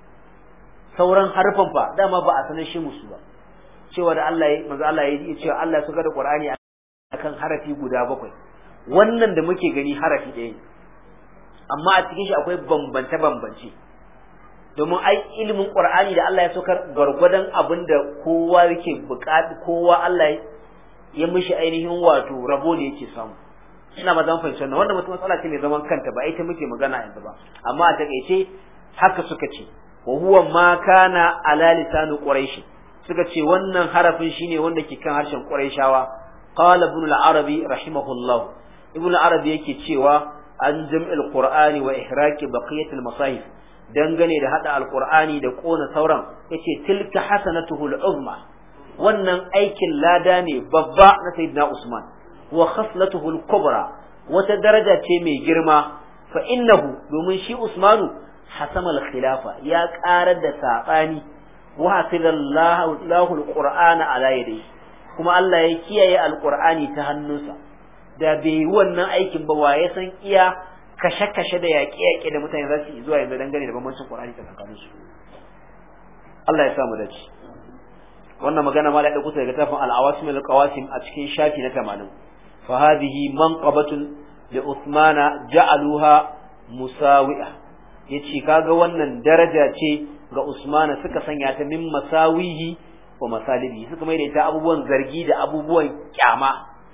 sauran harfan fa dama ba a sanar shi musu ba cewa da Allah ya manzo Allah ya ce Allah ya saka da Qur'ani akan harafi guda bakwai wannan da muke gani harafi ɗaya ne amma a cikin shi akwai bambance bambance domin ai ilimin Qur'ani da Allah ya saukar gargwadon abin da kowa yake buƙata kowa Allah ya mishi ainihin wato rabo ne yake samu ina ba zan fahimci wannan wanda mutum matsala ce mai zaman kanta ba ita muke magana yanzu ba amma a takeice haka suka ce wa huwa ma kana ala lisanu quraish suka ce wannan harafin shine wanda ke kan harshen quraishawa qala ibn al-arabi rahimahullah ibn al-arabi yake cewa an jam'il qur'ani wa ihraqi baqiyatil masahif dangane da hada al-qur'ani da kona sauran yace tilka hasanatuhu al-uzma wannan aikin lada ne babba na sayyidina usman wa khaslatuhu al-kubra wata daraja ce mai girma fa innahu domin shi Usmanu hasama al-khilafa ya karar da sabani wa hafizallahu al-qur'ana ala yadihi kuma Allah ya kiyaye al-qur'ani ta hannunsa da bai yi wannan aikin ba wa ya san iya kashe-kashe da yaƙe-yaƙe da mutane za su yi zuwa yanzu dangane da bambancin qur'ani tsakanin su Allah ya sa mu dace wannan magana ma da dauko daga tafin al-awasim al-qawasim a cikin shafi na tamanin fa hadhihi manqabatun li Uthmana ja'aluha musawi'a yace kaga wannan daraja ce ga Usmana suka sanya ta min masawihi wa masalibi suka mai da ita abubuwan zargi da abubuwan kyama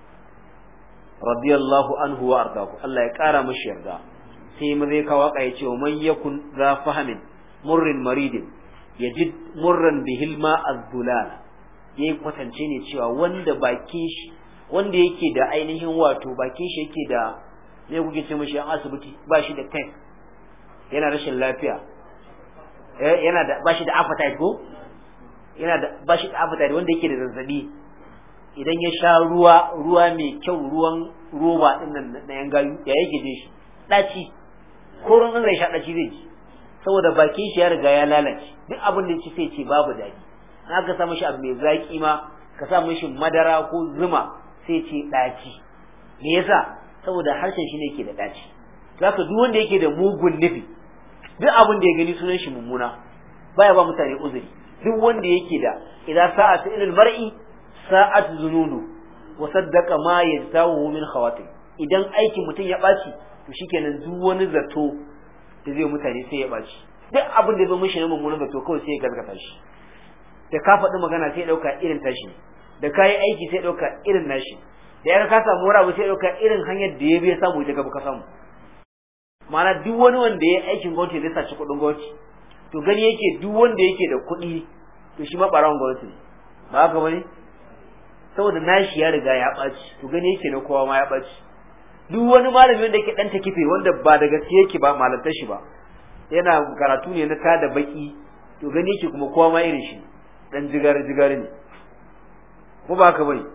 radiyallahu anhu wa ardahu Allah ya kara mishi yarda sai mu zai kawo kai cewa man yakun za fahamin murrin maridin yajid murran bihilma az-zulal yayi kwatance ne cewa wanda bakin shi wanda yake da ainihin wato bakin shi yake da me kuke ce mishi an asibiti ba shi da kai yana rashin lafiya eh yana da ba shi da appetite ko yana da ba shi da appetite wanda yake da zazzabi idan ya sha ruwa ruwa mai kyau ruwan roba din nan na yan gayu ya yake je shi daci ko ruwan zai sha daci zai ji saboda bakin shi ya riga ya lalace duk abin da yake sai ce babu daɗi an ka sa mishi abu mai zaki ma ka sa mishi madara ko zuma sai ce daci me yasa saboda harshen shi ne yake da daci zaka duk wanda yake da mugun nufi duk abin da ya gani sunan shi mummuna baya ba mutane uzuri duk wanda yake da idan sa'at ilal mar'i sa'at zununu wa saddaqa ma yazawu min khawatir idan aikin mutum ya baci to shikenan duk wani zato da zai mutane sai ya baci duk abin da zai mishi na mummunan zato kawai sai ya gaskata shi da ka faɗi magana sai ya dauka irin tashi da kai aiki sai ya dauka irin nashi da ya ka samu wani abu sai ya dauka irin hanyar da ya bi ya samu ita gaba ka samu ma'ana duk wani wanda ya aikin gwamnati zai saci kuɗin gwamnati to gani yake duk wanda yake da kuɗi to shi ma ɓarawon gwamnati ne ba haka bane saboda nashi ya riga ya ɓaci to gani yake na kowa ma ya ɓaci duk wani malami wanda yake ɗan takife wanda ba da gaske yake ba malantar shi ba yana karatu ne na tada baki to gani yake kuma kowa ma irin shi dan jigar jigar ne ko ba haka bane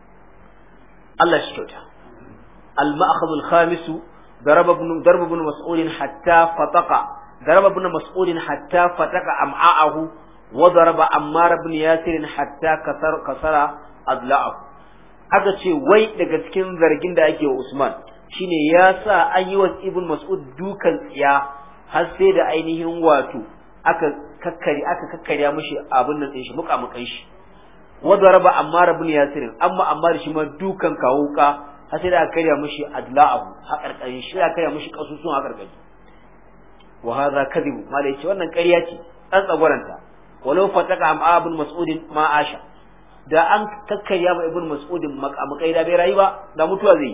Allah shi kyauta al-ma'khadh al-khamis ضرب ابن ضرب ابن مسعود حتى فتق ضرب ابن مسعود حتى فتق امعاءه وضرب عمار بن ياسر حتى كسر كسر اضلاعه aka ce wai daga cikin zargin da ake wa Usman shine ya sa an yi wa Ibn Mas'ud dukan tsiya har sai da ainihin wato aka kakkari aka kakkariya mishi abin nan din shi mukamukan shi wa daraba Ammar ibn Yasir amma Ammar shi ma dukan kawuka har sai da aka karya mishi adla'ahu haƙarƙarin shi aka karya mishi kasusun haƙarƙari wa hadha kadhib malai ce wannan ƙarya ce dan tsagwaranta walau fataka am ibn mas'ud ma asha da an kakkarya ma ibn mas'ud makamukai da bai rayu ba da mutuwa zai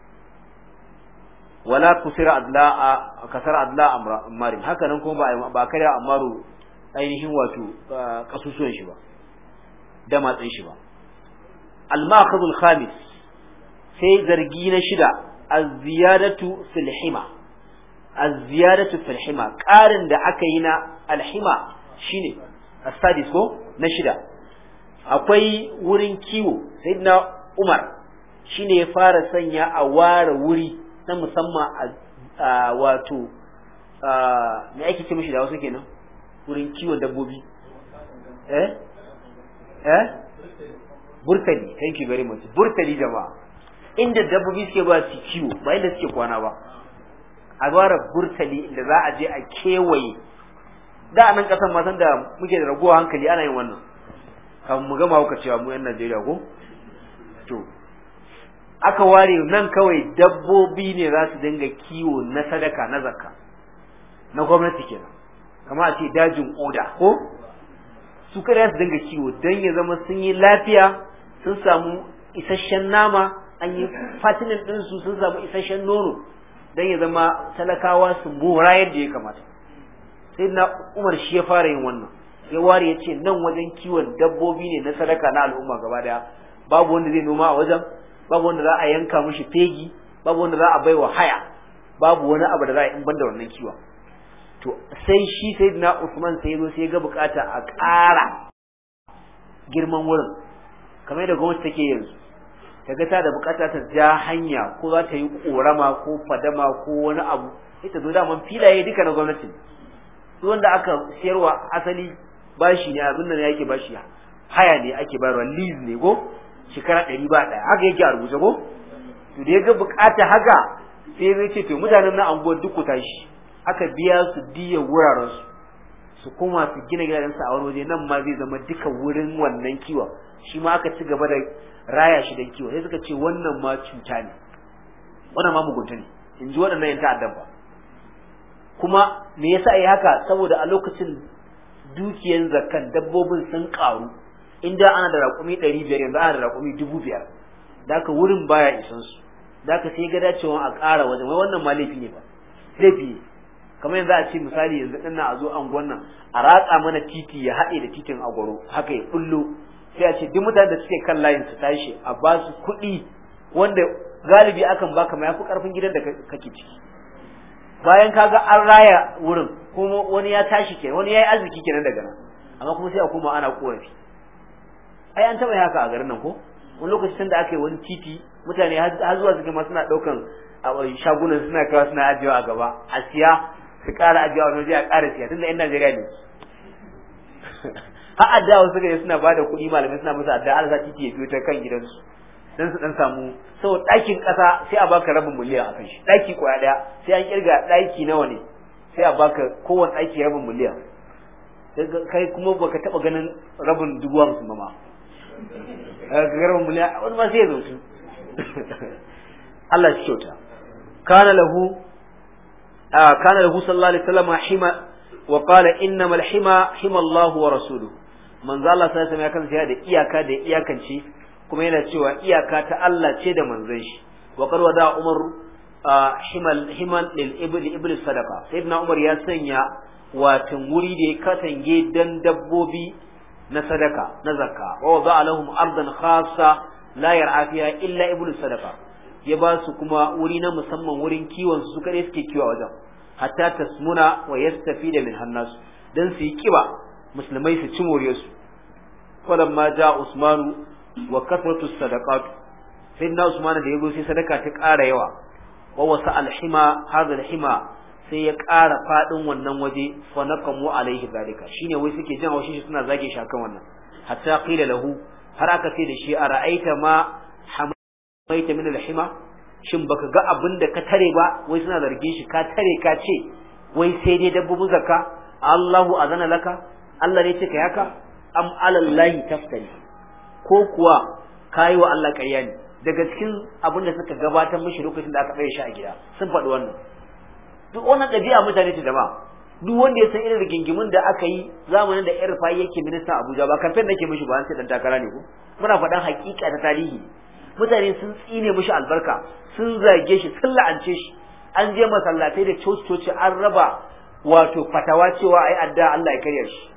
wala kusira adla'a kasara adla'a ammar haka nan kuma ba ba karya ammaru ainihin wato kasusun shi ba da matsin shi ba al-ma'khadh al-khamis sai zargi na shida az-ziyadatu fil hima az-ziyadatu fil hima ƙarin da aka yi na al-hima shine as-sadis ko na shida akwai wurin kiwo sayyidina Umar shine ya fara sanya a ware wuri na musamman a wato me ake ce mishi da wasu kenan wurin kiwon dabbobi eh eh burtali thank you very much burtali jama'a inda dabbobi suke ba su kiwo ba inda suke kwana ba a gwara burtali inda za a je a kewaye da nan kasan matan da muke da ragowa hankali ana yin wannan kan mu gama muka cewa mu yan Najeriya ko to aka ware nan kawai dabbobi ne za su dinga kiwo na sadaka na zakka na gwamnati kenan kamar a ce dajin oda ko su kada su dinga kiwo dan ya zama sun yi lafiya sun samu isasshen nama an yi fatinin ɗinsu sun samu isasshen nono don ya zama talakawa su mora yadda ya kamata sai na Umar shi ya fara yin wannan ya ware ya ce nan wajen kiwon dabbobi ne na sadaka na al'umma gaba daya babu wanda zai noma a wajen babu wanda za a yanka mishi fegi babu wanda za a baiwa haya babu wani abu da za a yi in banda wannan kiwon to sai shi sai na Usman sai zo sai ga bukata a ƙara girman wurin kamar yadda gwamnati take yanzu kaga ta da bukata ta ja hanya ko za ta yi korama ko fadama ko wani abu ita zo da man filaye duka na gwamnati su wanda aka siyarwa asali bashi ne abin nan yake bashi haya ne ake bayarwa lease ne ko shekara ɗari ba ɗaya haka yake a rubuce ko to da ya ga bukata haka sai zai ce to mutanen na anguwar duk ku tashi aka biya su diya wuraren su su koma su gina gidajen su a wani waje nan ma zai zama duka wurin wannan kiwon shi ma aka ci gaba da raya shi da kiwo sai suka ce wannan ma cuta ne wannan ma mugunta ne in ji waɗannan yan ta'addan ba kuma me yasa yi haka saboda a lokacin dukiyan zakan dabbobin sun karu inda ana da raƙumi ɗari biyar yanzu ana da raƙumi dubu biyar da haka wurin baya isan su da haka sai ga dacewa a ƙara wajen wai wannan ma laifi ne ba laifi kamar yanzu a ce misali yanzu ɗin na a zo anguwan nan a ratsa mana titi ya haɗe da titin agwaro haka ya bullo sai a ce duk mutanen da suke kan layin su tashi a ba su kuɗi wanda galibi akan baka ma yafi karfin gidan da kake ciki bayan kaga an raya wurin kuma wani ya tashi kenan wani yayi arziki kenan daga nan amma kuma sai a koma ana korafi ai an taba haka a garin nan ko wani lokacin da aka yi wani titi mutane har zuwa suke ma suna daukan shagunan suna kawo suna ajiyewa a gaba a siya su ƙara ajiyewa wani waje a ƙara siya tunda yan Najeriya ne har addawa suka yi suna bada kuɗi malamai suna musu adda Allah sa titi ya biyo ta kan gidansu dan su dan samu saboda ɗakin ƙasa sai a baka rabin miliyan akan shi ɗaki kwaya ɗaya sai an kirga ɗaki nawa ne sai a baka kowane ɗaki rabin miliyan kai kuma baka taɓa ganin rabin dubu hamsin ba ma ga rabin miliyan wani ma sai ya zo su Allah shi kyauta kana lahu kana lahu sallallahu alaihi wasallam hima wa qala innamal hima hima Allah wa rasuluhu manzo Allah sai ya kansa ya da iyaka da iyakance kuma yana cewa iyaka ta Allah ce da manzon shi wa qad wada Umar himal himan lil ibli ibli sadaqa sayyidina Umar ya sanya watan wuri da ya katange dan dabbobi na sadaka na zakka wa wada lahum ardan khassa la yar'a fiha illa ibli sadaqa ya ba su kuma wuri na musamman wurin kiwon su kare suke kiwa wajen hatta tasmuna wa yastafida min hannas dan su yi kiba musulmai su ci more su falamma ja usmanu wa kasratu sadaqat sayyidina usman da yazo sai sadaka ta ƙara yawa wa wasa alhima hadha alhima sai ya ƙara fadin wannan waje fa naqamu alaihi zalika shine wai suke jin haushin shi suna zage shi akan wannan hatta qila lahu har aka ce da shi ara'aita ma hamaita min alhima shin baka ga abin da ka tare ba wai suna zargin shi ka tare ka ce wai sai dai dabbobin zakka Allahu azana laka Allah ne ce kai haka am alallahi taftari ko kuwa kayi wa Allah ƙarya ne daga cikin abin da suka gabatar mishi lokacin da aka tsaye shi a gida sun faɗi wannan duk wannan ɗabi'a mutane ce jama'a duk wanda ya san irin rigingimin da aka yi zamanin da yar fayi yake ministan Abuja ba kamfen nake mishi ba an ce dan takara ne ko muna faɗan hakika ta tarihi mutane sun tsine mishi albarka sun zage shi sun la'ance shi an je masallatai da coci-coci an raba wato fatawa cewa ai adda Allah ya karya shi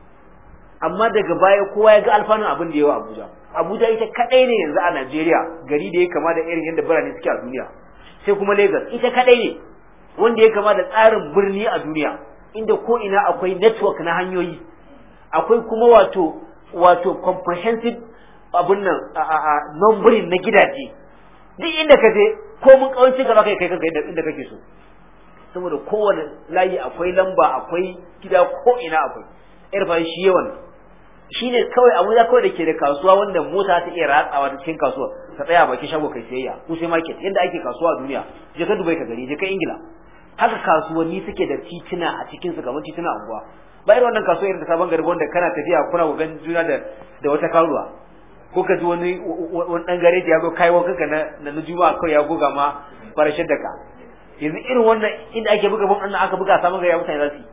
amma daga baya kowa ya ga alfanun abin da yawa Abuja Abuja ita kadai ne yanzu a Najeriya gari da ya kama da irin yadda birane suke a duniya sai kuma Lagos ita kadai ne wanda ya kama da tsarin birni a duniya inda ko ina akwai network na hanyoyi akwai kuma wato wato comprehensive abun nan a numbering na gidaje duk inda ka je ko mun kawanci ka kai kai kanka inda kake so saboda kowane layi akwai lamba akwai gida ko ina akwai irfa shi yawan shine kawai Abuja kawai dake da kasuwa wanda mota ta iya ratsawa ta cikin kasuwa ka tsaya baki shago kai sayayya ko sai market yanda ake kasuwa a duniya je ka Dubai ka gari je ka Ingila haka kasuwanni suke da titina a cikin su kamar titina unguwa ba irin wannan kasuwa irin ta sabon gari wanda kana tafiya kuna gogan juna da da wata karuwa ko ka ji wani wani dan gareji ya zo kai wanka na na juma'a kawai ya goga ma farashin da ka yanzu irin wannan inda ake buga bon annan aka buga sabon gari ya mutane za su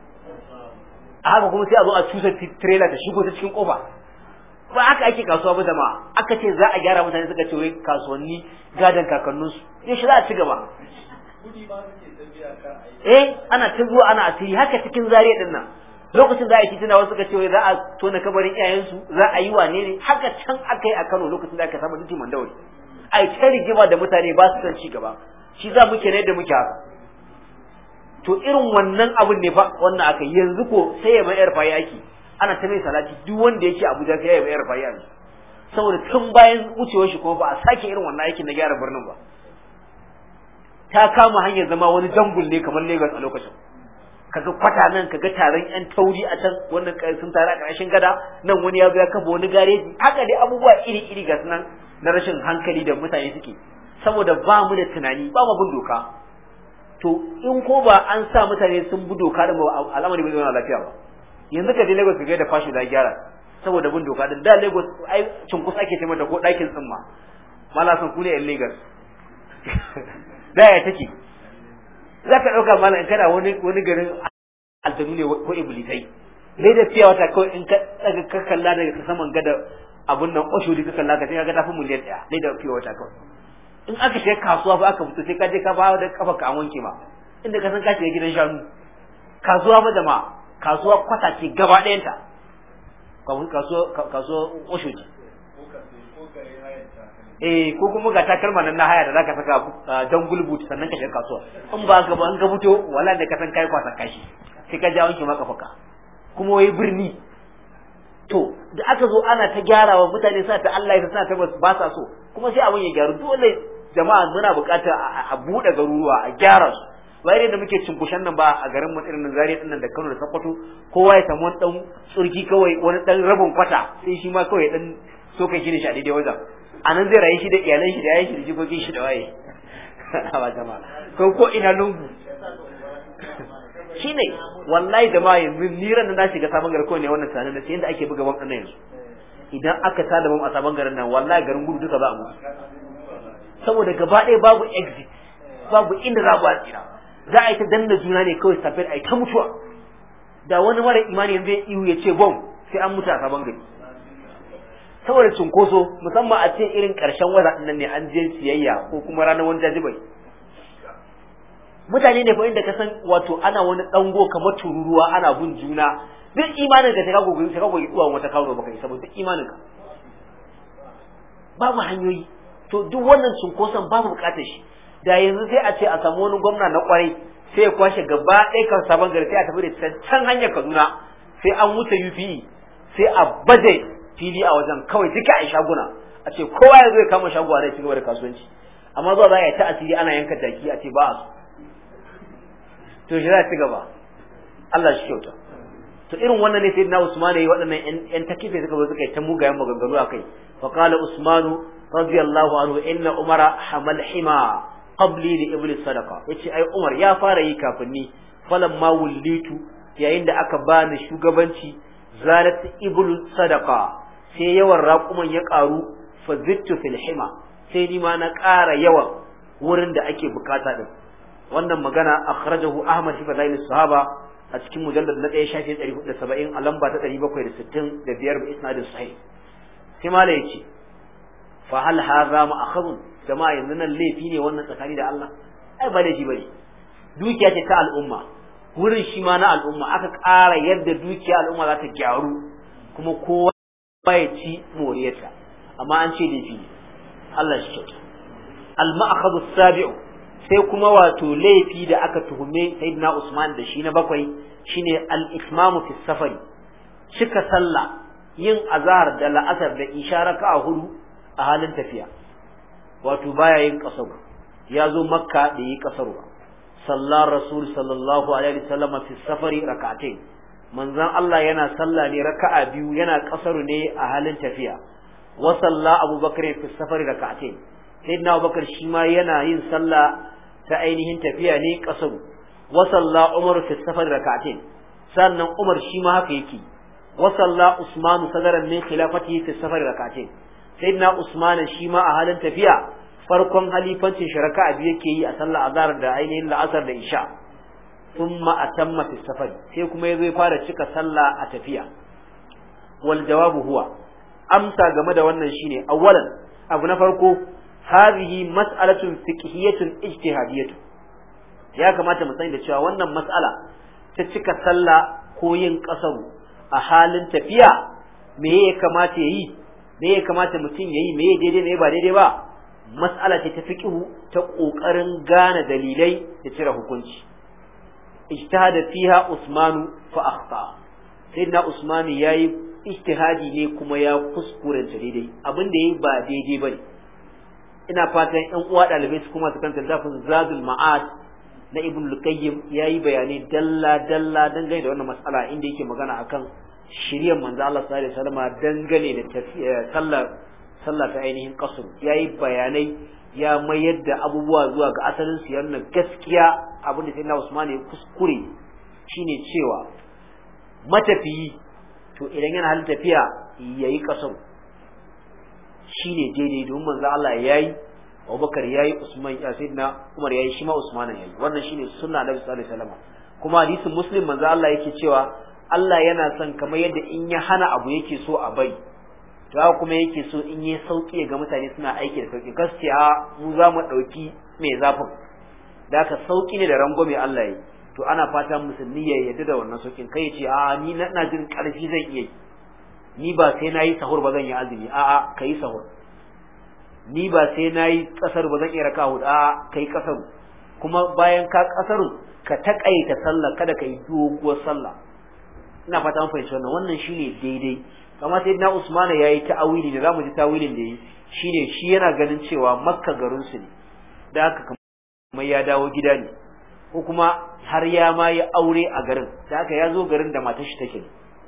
a haka kuma sai a zo a cusa trailer ta shigo ta cikin kofa ba haka ake kasuwa ba jama'a aka ce za a gyara mutane suka ce wai kasuwanni gadan kakanninsu sai shi za a ci gaba eh ana ta zuwa ana asiri haka cikin zariya din nan lokacin da ake tunawa suka ce wai za a tona kabarin iyayensu za a yi wane ne haka can aka yi a Kano lokacin da aka samu duki mandawari ai ta rigima da mutane ba su san ci gaba shi za muke ne da muke haka to irin wannan abun ne fa wannan aka yanzu ko sai ya bayar fa yaki ana ta mai salati duk wanda yake Abuja sai ya bayar fa yaki saboda tun bayan wucewar shi kuma ba a sake irin wannan aikin na gyara birnin ba ta kama hanyar zama wani jangul ne kamar Lagos a lokacin. Kaga kwata nan, kaga taron yan tauri a can, wannan sun tare a ƙarshen gada, nan wani ya zo ya kafa wani gareji, haka dai abubuwa iri-iri ga sunan na rashin hankali da mutane suke, saboda ba mu da tunani, ba mu bin doka. To in ko ba an sa mutane sun bi doka da al'amari bai zauna lafiya ba. Yanzu ka je Lagos ka ga da fashi da gyara saboda bin doka din. Da Lagos ai cunkus ake ce mata ko ɗakin tsimma. Mala san ku ne yan Lagos. Da ya take. Za ka ɗauka mala in kana wani wani garin aljanu ne ko iblisai. Dai da fiya wata kawai in ka daga ka kalla daga saman gada abun nan oshodi ka kalla ka sai ka ga tafi miliyan ɗaya. Dai da fiya wata kawai. In aka je kasuwa fa aka fito sai ka je ka ba da kafa ka an wanke ma. Inda ka san ka shiga gidan shanu. Kasuwa fa jama'a, kasuwa kwata ce gaba ɗayanta. Kasuwa kasuwa oshodi. Eh ko kuma ga takalma nan na haya da zaka saka jungle boot sannan ka shiga kasuwa. In ba ka ba an ga fito wallahi da ka san kai kwasa kashi. Sai ka ja wanke maka faka. Kuma wai birni. To da aka zo ana ta gyarawa mutane sa ta Allah ya sa ta ba sa so. Kuma sai abin ya gyaru dole jama'a muna buƙatar a buɗe garuruwa a gyara su. Ba da muke cinkushan nan ba a garin mu irin Zaria din nan da Kano da Sokoto, kowa ya samu wani dan tsurki kawai, wani dan rabin kwata, sai shi ma kawai dan so kai shi ne shi a daidai wajen. Anan zai rayu shi da iyalan shi da yayin shi da jikokin shi da waye. Ba jama'a. Ko ko ina lungu. Shine wallahi jama'a yanzu niran da na shiga sabon garin kawai ne wannan sanin da sai inda ake buga bam yanzu. Idan aka tada bam a sabon garin nan wallahi garin gudu duka za a mutu. Saboda gaba ɗaya babu exit, babu inda za a tsira. Za a yi ta danna juna ne kawai safiyar a yi ta mutuwa. Da wani mara imani yanzu ya ihu ya ce bom sai an mutu a sabon gari. Saboda cunkoso musamman a ce irin ƙarshen wata nan ne an je siyayya ko kuma ranar wani jajibai. Mutane ne fa inda ka san wato ana wani dango kamar tururuwa ana bin juna, duk imanin ka ta gogo ta gogo uwa wata kawo baka yi saboda duk imanin ka babu hanyoyi. To duk wannan cunkoson babu bukatar shi. Da yanzu sai a ce a samu wani gwamna na kwarai sai ya kwashe gaba ɗaya kan sabon gari sai a tafi da can hanyar Kaduna, sai an wuce U P E sai a baje fili a wajen kawai duka a shaguna, a ce kowa ya zo ya kama shago a rai cigaba da kasuwanci. Amma zuwa za a yi ta asiri ana yanka jaki a ce ba a so. To shi za ci gaba. Allah shi kyauta. To irin wannan ne sai na Usman yayi waɗannan ƴan takife suka zo suka yi ta mugayen maganganu akai. Fa qala Usman radiyallahu anhu inna Umara hamal hima qabli li iblis sadaqa. Yace ai Umar ya fara yi kafin ni. Falamma wullitu yayin da aka bani shugabanci zalat ibul sadaqa sai yawan raƙuman ya ƙaru fa zittu fil hima sai ni ma na ƙara yawan wurin da ake bukata din. Wannan magana akhrajahu Ahmad fi fadail sahaba a cikin mujallad na ɗaya shafi ɗari hudu da saba'in a lamba ta ɗari bakwai da sittin da biyar bi isnadin sahih. Sai mala yace fa hal hadha ma'akhadun, jama'a yanzu nan laifi ne wannan tsakani da Allah? Ai ba laifi bane. Dukiya ce ta al'umma, wurin shi ma na al'umma, aka ƙara yadda dukiya al'umma za ta gyaru kuma kowa ya ci moriyarta, amma an ce laifi ne. Allah shi kyauta. Al-ma'akhadhu as-sabi'u, sai kuma wato laifi da aka tuhume sayyidina Usman da shi na bakwai shine al-itmamu fi safari, cika sallah, yin azhar da la'asar da isha raka'a hudu a halin tafiya, wato baya yin kasaru. Ya zo Makka da yi kasaru. Sallar Rasul sallallahu alaihi wasallam fi safari rak'atayn, manzon Allah yana sallah ne raka'a biyu, yana kasaru ne a halin tafiya. Wa salla Abu Bakr fi safari rak'atayn, sayyidina Abu Bakr shi ma yana yin sallah ta ainihin tafiya ne kasaru. Wa salla Umar fi safar rak'atain, sannan Umar shi ma haka yake. Wa salla Usman sadaran min khilafati fi safar rak'atain, sayyidina Usman shi ma a halin tafiya farkon halifancin shi raka'a biyu yake yi a sallar azhar da ainihin la'asar da isha. Thumma atamma fi safar, sai kuma yazo ya fara cika sallah a tafiya. Wal jawabu huwa, amsa game da wannan shine awwalan, abu na farko hadhihi mas'alatun fiqhiyyatun ijtihadiyyatun. Ya kamata mu sani da cewa wannan mas'ala ta cika sallah ko yin kasaru a halin tafiya, me ya kamata yayi, me ya kamata mutum yayi, me ya daidai me ba daidai ba, mas'ala ce ta fiqhu ta kokarin gane dalilai da cire hukunci. Ijtihada fiha Usman fa akhta, sayyidina Usman yayi ijtihadi ne kuma ya kuskure daidai, abin da yayi ba daidai bane. ina fatan ƴan uwa dalibai su kuma su kanta littafin Zadul Ma'ad na Ibn al-Qayyim yayi bayani dalla dalla dangane da wannan mas'ala inda yake magana akan shiriyar manzo Allah sallallahu alaihi wasallam dangane da sallar sallah ta ainihin qasr yayi bayanai ya mayar da abubuwa zuwa ga asalin su yana gaskiya abin da sayyidina Usman ya kuskure shine cewa matafiyi to idan yana halin tafiya yayi qasr shine daidai domin manzo Allah yayi Abubakar yayi Usman ya sayyidina Umar yayi shi ma Usman yayi wannan shine sunna Nabi sallallahu alaihi wasallam kuma hadisin Muslim manzo Allah yake cewa Allah yana son kamar yadda in ya hana abu yake so a bai to kuma yake so in yi sauki ga mutane suna aiki da sauki gaskiya mu za mu dauki mai zafin da haka sauki ne da rangwame Allah yi to ana fata musulmi ya yarda da wannan saukin kai ce a ni na jin karfi zan iya ni ba sai nayi sahur ba zan yi azumi a a kai sahur ni ba sai nayi kasar ba zan iya raka hudu a kai kasar kuma bayan ka kasaru ka takaita sallah kada kai doguwar sallah ina fata mun fahimci wannan wannan shine daidai kamar sai na Usman yayi ta'awili da zamu ji ta'awilin da yi shine shi yana ganin cewa Makka garin su ne da haka kamar ya dawo gida ne ko kuma har ya ma yi aure a garin da haka ya zo garin da matar shi take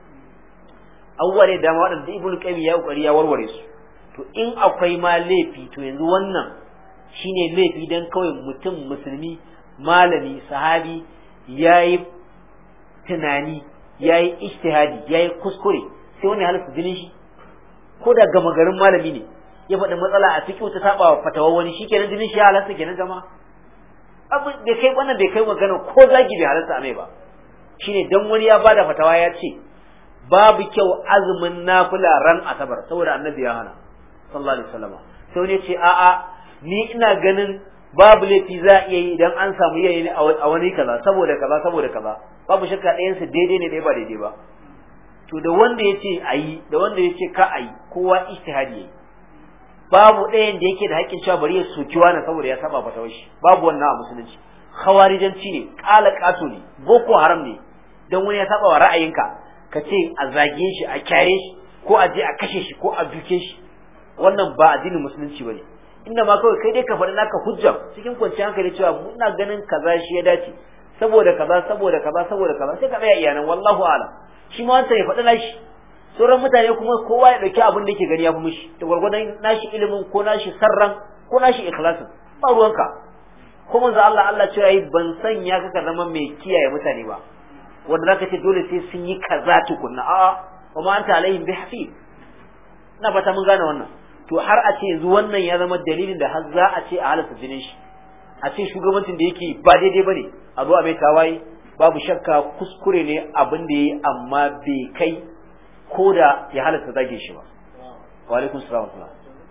awwale da ma wadanda Ibn Qayyim ya kokari ya warware su to in akwai ma laifi to yanzu wannan shine laifi dan kawai mutum musulmi malami sahabi yayi tunani yayi ijtihadi yayi kuskure sai wani halin jinin shi ko da gama garin malami ne ya faɗi matsala a cikin ta saba wa fatawa wani shikenan jinin shi ya halarta kenan jama'a abu da kai wannan bai kai magana ko zagi bai halarta mai ba shine dan wani ya bada fatawa ya ce babu kyau azumin nafila ran asabar saboda annabi ya hana sallallahu alaihi wasallam sai wani ya ce a'a ni ina ganin babu laifi za a iya yi idan an samu yayi a wani kaza saboda kaza saboda kaza babu shakka ɗayan su daidai ne ɗaya ba daidai ba to da wanda yace ayi da wanda yace ka ayi kowa ijtihadi yayi babu ɗayan da yake da haƙƙin cewa bari ya soki wani saboda ya saba fatawar shi babu wannan a musulunci khawarijanci ne kala kato ne boko haram ne dan wani ya saba wa ra'ayinka ka ce a zage shi a kyare shi ko a je a kashe shi ko a duke shi wannan ba addinin musulunci bane inda ma kawai kai dai ka faɗi naka hujja cikin kwanciyar hankali cewa muna ganin kaza shi ya dace saboda kaza saboda kaza saboda kaza sai ka tsaya iyanan wallahu a'lam shi ma wanda ya faɗi nashi sauran mutane kuma kowa ya dauki abin da yake gani ya fi mishi da gwargwadon nashi ilimin ko nashi sarran ko nashi ikhlasin ba ruwanka ko manzo Allah Allah cewa yi ban sanya ka ka zama mai kiyaye mutane ba wanda zaka ce dole sai sun yi kaza tukunna a'a kuma anta alaihim bihafid ina fata mun gane wannan to har a ce yanzu wannan ya zama dalilin da har za a ce a halasta jinin shi a ce shugabancin da yake ba daidai bane a zo a mai tawaye babu shakka kuskure ne abin da yayi amma bai kai ko da ya halasta zage shi ba wa alaikum salam wa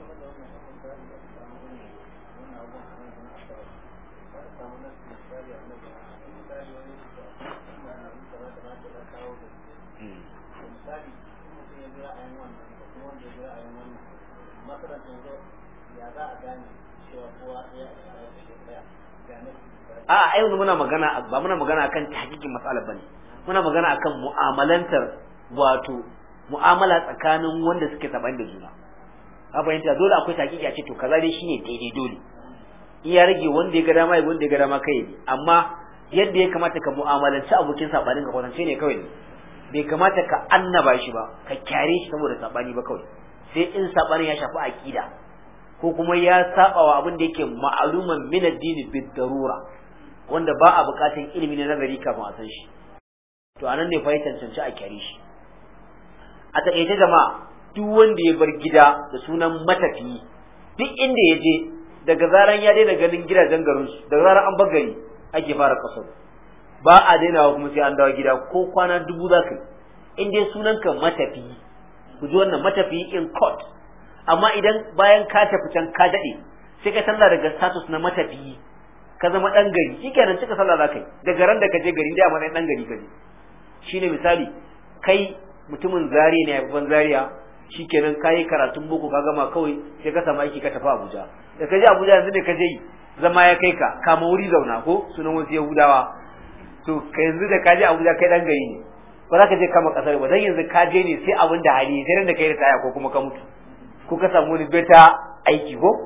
a ai muna magana ba muna magana akan tahqiqin mas'alar bane muna magana akan mu'amalantar wato mu'amala tsakanin wanda suke saban da juna ka bayyana dole akwai tahqiqi a ce to kaza dai shine daidai dole iya rage wanda ya ga dama ya wanda ya ga dama kai amma yadda ya kamata ka mu'amalanci abokin sabanin ka kwatance ne kawai bai kamata ka annaba shi ba ka kyare shi saboda sabani ba kawai sai in sabanin ya shafi aqida ko kuma ya saba wa abin da yake ma'luman min ad-din bid darura wanda ba a bukatun ilimi na nazari kafin a san shi to anan ne fa ya cancanci a kyare shi a takeice jama'a duk wanda ya bar gida da sunan matafiyi duk inda ya je daga zaran ya daina ganin gidajen garin su daga zaran an bar gari ake fara kasar ba a dainawa kuma sai an dawo gida ko kwana dubu za ka yi in dai sunanka matafiyi ku ji wannan matafiyi in court amma idan bayan ka tafi can ka dade sai ka sallah daga status na matafiyi ka zama dan gari shikenan cika sallah za ka yi daga ran da ka je gari da amma dan gari ka je shine misali kai mutumin zariya ne babban zariya shikenan kai karatun boko ka gama kawai sai ka samu aiki ka tafi Abuja da ka je Abuja yanzu ne ka je zama ya kai ka kama wuri zauna ko sunan wasu Yahudawa to kai yanzu da ka je Abuja kai dan gari ne ba za ka je kama kasar ba dan yanzu ka je ne sai abin da hali sai da kai da taya ko kuma ka mutu ko ka samu wani beta aiki ko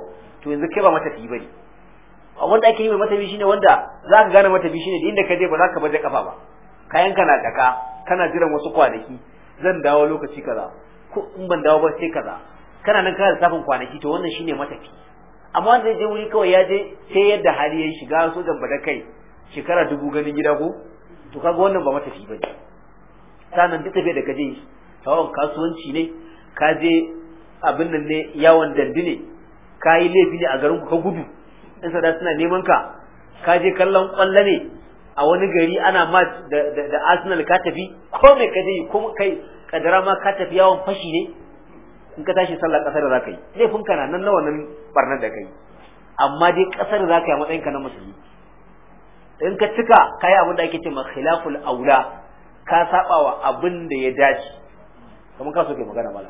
to yanzu kai ba matafi bane. Wanda ake yi mai matafi shine wanda za ka gane matafi shine da inda ka je ba za ka baje kafa ba, kayan kana daka kana jiran wasu kwanaki, zan dawo lokaci kaza ko in ban dawo ba sai kaza, kana nan kana lissafin kwanaki, to wannan shine matafi. Amma wanda ya je wuri kawai ya je sai yadda hali ya shiga sojan bada kai shekara dubu ganin gida ko, to kaga wannan ba matafi bane. Sanan duk tafiya da ka je tawon kasuwanci ne, ka je abin nan ne yawon dandi ne, ka yi laifi ne a garin ku ka gudu in sada suna neman ka, ka je kallon kwallo ne a wani gari ana match da, da, da Arsenal ka tafi, ko mai ka je ko kai kadara ma ka tafi yawon fashi ne, in ka tashi sallar kasar da zaka yi laifin ka na nan na wannan barnar da kai, amma dai kasar da zaka yi a matsayin ka na musulmi. In ka cika kai abin da ake cewa khilaful aula, ka saba wa abin da ya dace, kamar ka so ke magana mala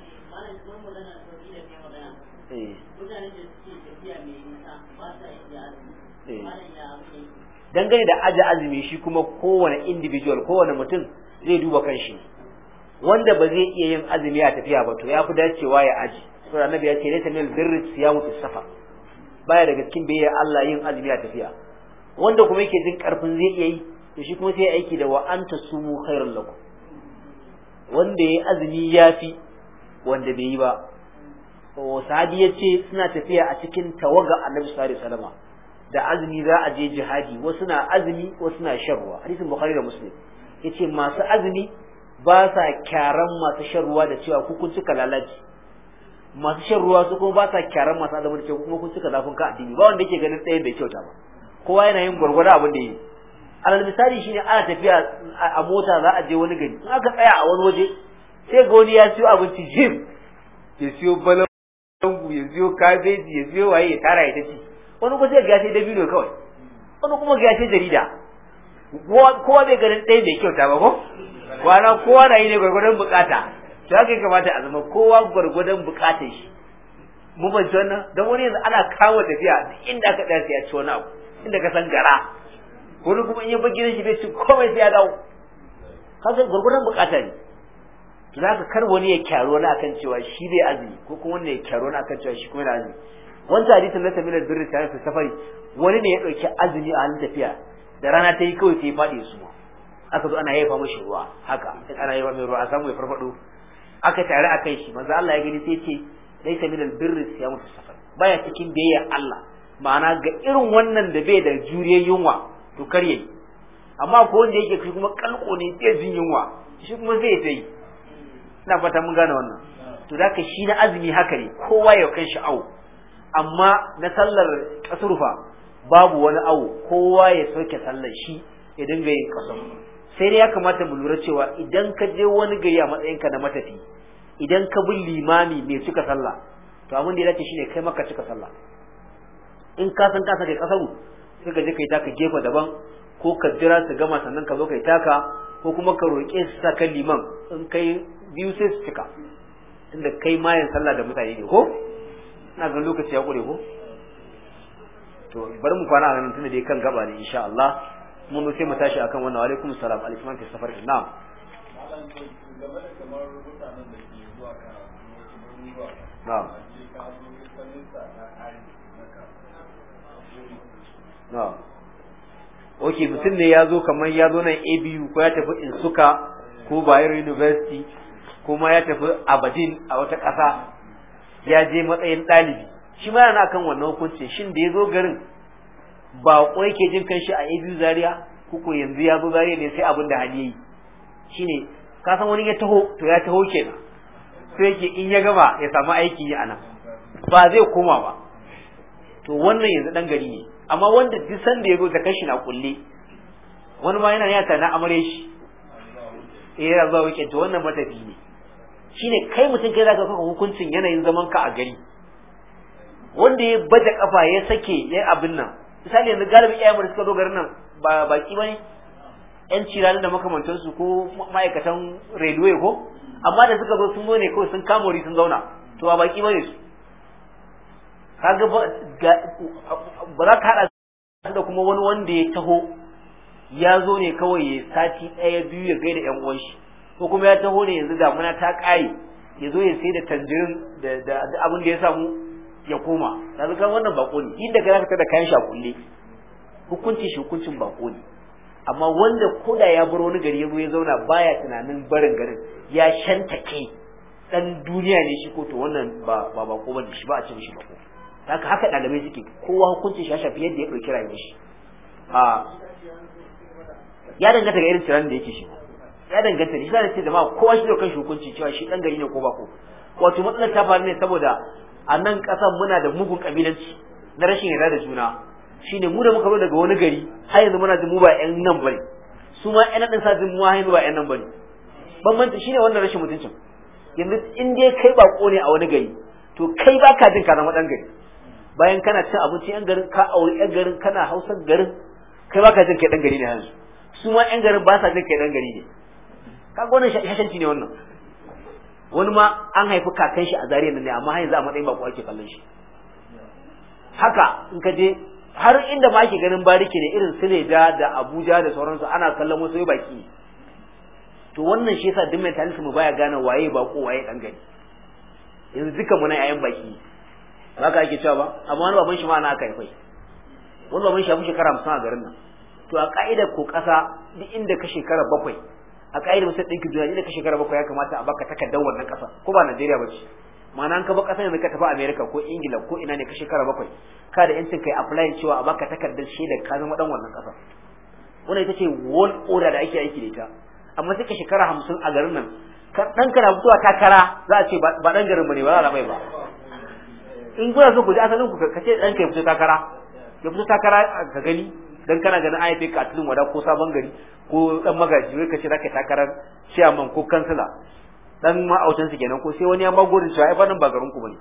eh dangane da aji azumi shi kuma kowane individual kowane mutum zai duba kanshi, wanda ba zai iya yin azumi a tafiya ba to ya fi dacewa ya aji, saboda annabi ya ce laysa min birri siyamu fi safar, baya daga cikin biyayya Allah yin azumi a tafiya. Wanda kuma yake jin karfin zai iya yi to shi kuma sai aiki da wa anta sumu khairul lakum, wanda yayi azumi yafi wanda bai yi ba. to sahabi yace suna tafiya a cikin tawaga annabi sallallahu alaihi wasallam da azumi za a je jihadi, wasu na azumi wasu na shan ruwa, hadisin bukhari da muslim. Yace masu azumi ba sa kyaran masu shan ruwa da cewa ku kun cika lalaci, masu shan ruwa su kuma ba sa kyaran masu azumi da cewa kuma kun cika zafin ka addini, ba wanda yake ganin ɗayan bai kyauta ba, kowa yana yin gwargwado abin da yi. Alal misali shine ana tafiya a mota za a je wani gari, in aka tsaya a wani waje sai ga wani ya siyo abinci jim, ya siyo balangu, ya siyo kabeji, ya siyo waye ya tara ya taci, wani kuma sai ga sai dabino kawai, wani kuma ga sai jarida, kowa bai ganin ɗaya bai kyauta ba ko kwana kowa na yi ne gwargwadon bukata, to haka ya kamata a zama kowa gwargwadon bukatar shi. Mu ban ci wannan don wani yanzu ana kawo tafiya inda aka tsaya sai ya ci wani abu, inda ka san gara, wani kuma in ya bar gidan shi bai ci komai sai ya dawo, haka gwargwadon bukata ne. To haka kar wani ya kyaro na akan cewa shi bai azumi, ko kuma wani ya kyaro na akan cewa shi kuma yana azumi. Wancan hadisin na samilar birri ta fi safari, wani ne ya ɗauki azumi a halin tafiya, da rana ta yi kawai sai ya faɗi su, aka zo ana yaifa mashi ruwa haka, sai ana yaifa mai ruwa a samu ya farfado, aka tare a kai shi, manzo Allah ya gani sai ce laisa min albirri siyamu fi safar, baya cikin biyayya Allah, ma'ana ga irin wannan da bai da juriyar yunwa to kar yayi. Amma ko wanda yake kuma kalko ne bai jin yunwa, shi kuma zai yi. Ina fata mun gane wannan. To zaka shi na azumi haka ne, kowa ya kan shi awo, amma na sallar kasurfa babu wani awo, kowa ya soke sallar shi ya dinga yin kasar. Sai dai ya kamata mu lura cewa idan ka je wani gari a matsayinka na matafi, idan ka bi limami mai cika sallah, to abin da ya dace shine kai maka cika sallah. In ka san ka sake kasaru, sai ka je kai taka gefe daban, ko ka jira su gama sannan ka zo kai taka, ko kuma ka roƙe su saka liman, in kai biyu sai su cika, tunda kai mayan sallah da mutane ne ko. Ina ga lokaci ya kure ko, to bari mu kwana a nan tunda dai kan gaba ne insha Allah. Mun sai mu tashi akan wannan. Wa alaikum salam. Al-isman fi safar. Na'am. Na'am. Na'am. Okay, mutum ne ya zo kamar ya zo nan A B U ko ya tafi Insuka ko Bayero University ko ma ya tafi Aberdeen a wata ƙasa, ya je matsayin ɗalibi, shi ma yana kan wannan hukuncin. Shin da ya zo garin ba ko yake jin kanshi a A B U Zaria, kuko yanzu ya zo Zaria ne sai abin da hali yayi? Shine ka san wani ya taho to ya taho kenan, sai yake in ya gama ya samu aiki yi anan, ba zai koma ba. To wannan yanzu dan gari ne, amma wanda duk san da yazo da kashi na kulle, wani ma yana yata na amare shi eh ya zo weekend, to wannan matafi ne. Shine kai mutum kai zaka saka hukuncin yanayin zaman ka a gari. Wanda ya baje kafa ya sake yayi abin nan, misali yanzu galibi iyayen da suka zo garin nan ba baki bane, yan cirani da makamantansu ko ma'aikatan railway ko, amma da suka zo sun zo ne kawai sun kama wuri sun zauna, to ba baki bane su. Kaga ba za ka hada su da kuma wani wanda ya taho ya zo ne kawai ya sati ɗaya biyu ya gaida yan uwan shi, ko kuma ya taho ne yanzu damuna ta ƙare ya zo ya sai da tanjirin da abin da ya samu ya koma kaga kan wannan bako ne inda ka zaka tada kayan shakulle hukunci shi hukuncin bako ne amma wanda koda ya bar wani gari yazo ya zauna baya tunanin barin garin ya shantake dan duniya ne shi ko to wannan ba ba bako bane shi ba a ce mishi bako haka haka dalibai suke kowa hukuncin shi ya shafi yadda ya dauki rayuwar shi a ya danganta ga irin tiran da yake shi ya danganta shi sai ce jama'a kowa shi da kan hukunci cewa shi dan gari ne ko bako wato matsalar ta faru ne saboda a nan kasan muna da mugun kabilanci na rashin yarda da juna shine mu da muka zo daga wani gari har yanzu muna jin mu ba ƴan nan bane su ma ƴan nan sa jin mu har yanzu ba ƴan nan bane bambanci shine wannan rashin mutuncin yanzu in dai kai bako ne a wani gari to kai baka jin ka zama dan gari bayan kana cin abinci ƴan garin ka aure ƴan garin kana Hausan garin kai baka jin kai dan gari ne yanzu su ma ƴan garin ba sa jin kai dan gari ne kaga wannan shashanci ne wannan wani ma an haifi kakan shi a Zariya nan ne amma har yanzu a matsayin bako ake kallon shi haka in ka je har inda ma ake ganin bariki ne irin Suleja da Abuja da sauransu ana kallon wasu baki to wannan shi yasa duk mentality mu baya gane waye bako waye dan gari yanzu duka mu na yayan baki haka ake cewa ba amma wani baban shi ma ana aka haifai wani baban shi ya fi shekara hamsin a garin nan to a ka'idar ko kasa duk inda ka shekara bakwai a ka'idar mutum ɗinki duniya inda ka shekara bakwai ya kamata a baka takardar wannan ƙasa ko ba Najeriya ba ce ma'ana an ka ba ƙasar yanzu ka tafi America ko Ingila ko ina ne ka shekara bakwai ka da yancin kai apply cewa a baka takardar shaidar ka zama dan wannan ƙasa wannan ita ce world order da ake aiki da ita amma sai ka shekara hamsin a garin nan ka dan kana fitowa takara za a ce ba dan garin bane ba za a bai ba in kuna so ku ji asalin ku ka ce dan kai fito takara ya fito takara ka gani dan kana ganin ai fake a tudun wada ko sabon gari ko dan magaji wai kace zaka takarar chairman ko kansila dan ma'autan su kenan ko sai wani ya mago da cewa ai fa nan ba garin ku bane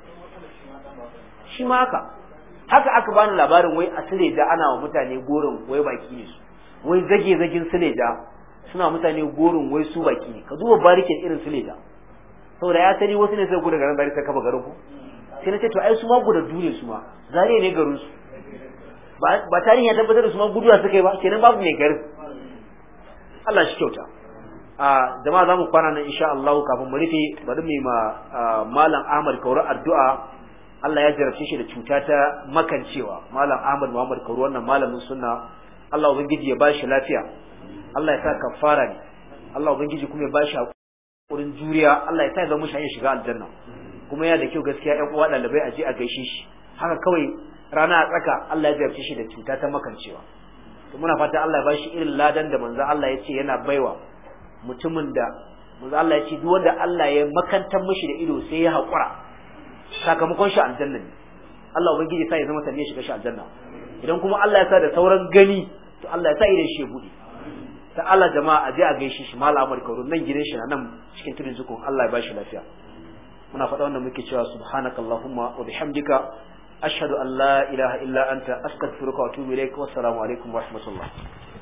shi ma haka haka aka bani labarin wai a Suleja ana wa mutane gorin wai baki ne su wai zage zagin Suleja suna mutane gorin wai su baki ne ka duba barikin irin Suleja saboda ya sani wasu ne sai gudu garin bari sai kafa garin ku sai na ce to ai su ma gudu dure su ma Zariya ne garin su ba tarihi ya tabbatar da su ma guduwa suka yi ba kenan babu mai garin Allah shi kyauta a jama'a zamu kwana nan insha Allah kafin mu rufe bari mu ma malam Ahmad Kauru addu'a Allah ya jarabce shi da cuta ta makancewa malam Ahmad Muhammad Kauru wannan malamin sunna Allah ubangiji ya bashi lafiya Allah ya sa kafara ne Allah ubangiji kuma ya bashi hakurin juriya Allah ya sa ya zama shi shiga aljanna kuma ya da kyau gaskiya ƴan uwa dalibai a je a gaishe shi haka kawai rana a tsaka Allah ya jarabce shi da cuta ta makancewa to muna fata Allah ya bashi irin ladan da manzo Allah ya ce yana baiwa mutumin da manzo Allah ya ce duk wanda Allah ya makantar mishi da ido sai ya hakura sakamakon shi aljanna ne Allah ubangiji sai ya zama sanne shi ga shi aljanna idan kuma Allah ya sa da sauran gani to Allah ya sa idan shi ya bude ta Allah jama'a aje a gaishe shi malam Ahmad Kauru nan gidan shi nan cikin tudun zukun Allah ya bashi lafiya muna faɗa wannan muke cewa subhanakallahumma wa bihamdika ashhadu an la ilaha illa anta astaghfiruka wa atubu ilaik wa assalamu alaikum wa rahmatullah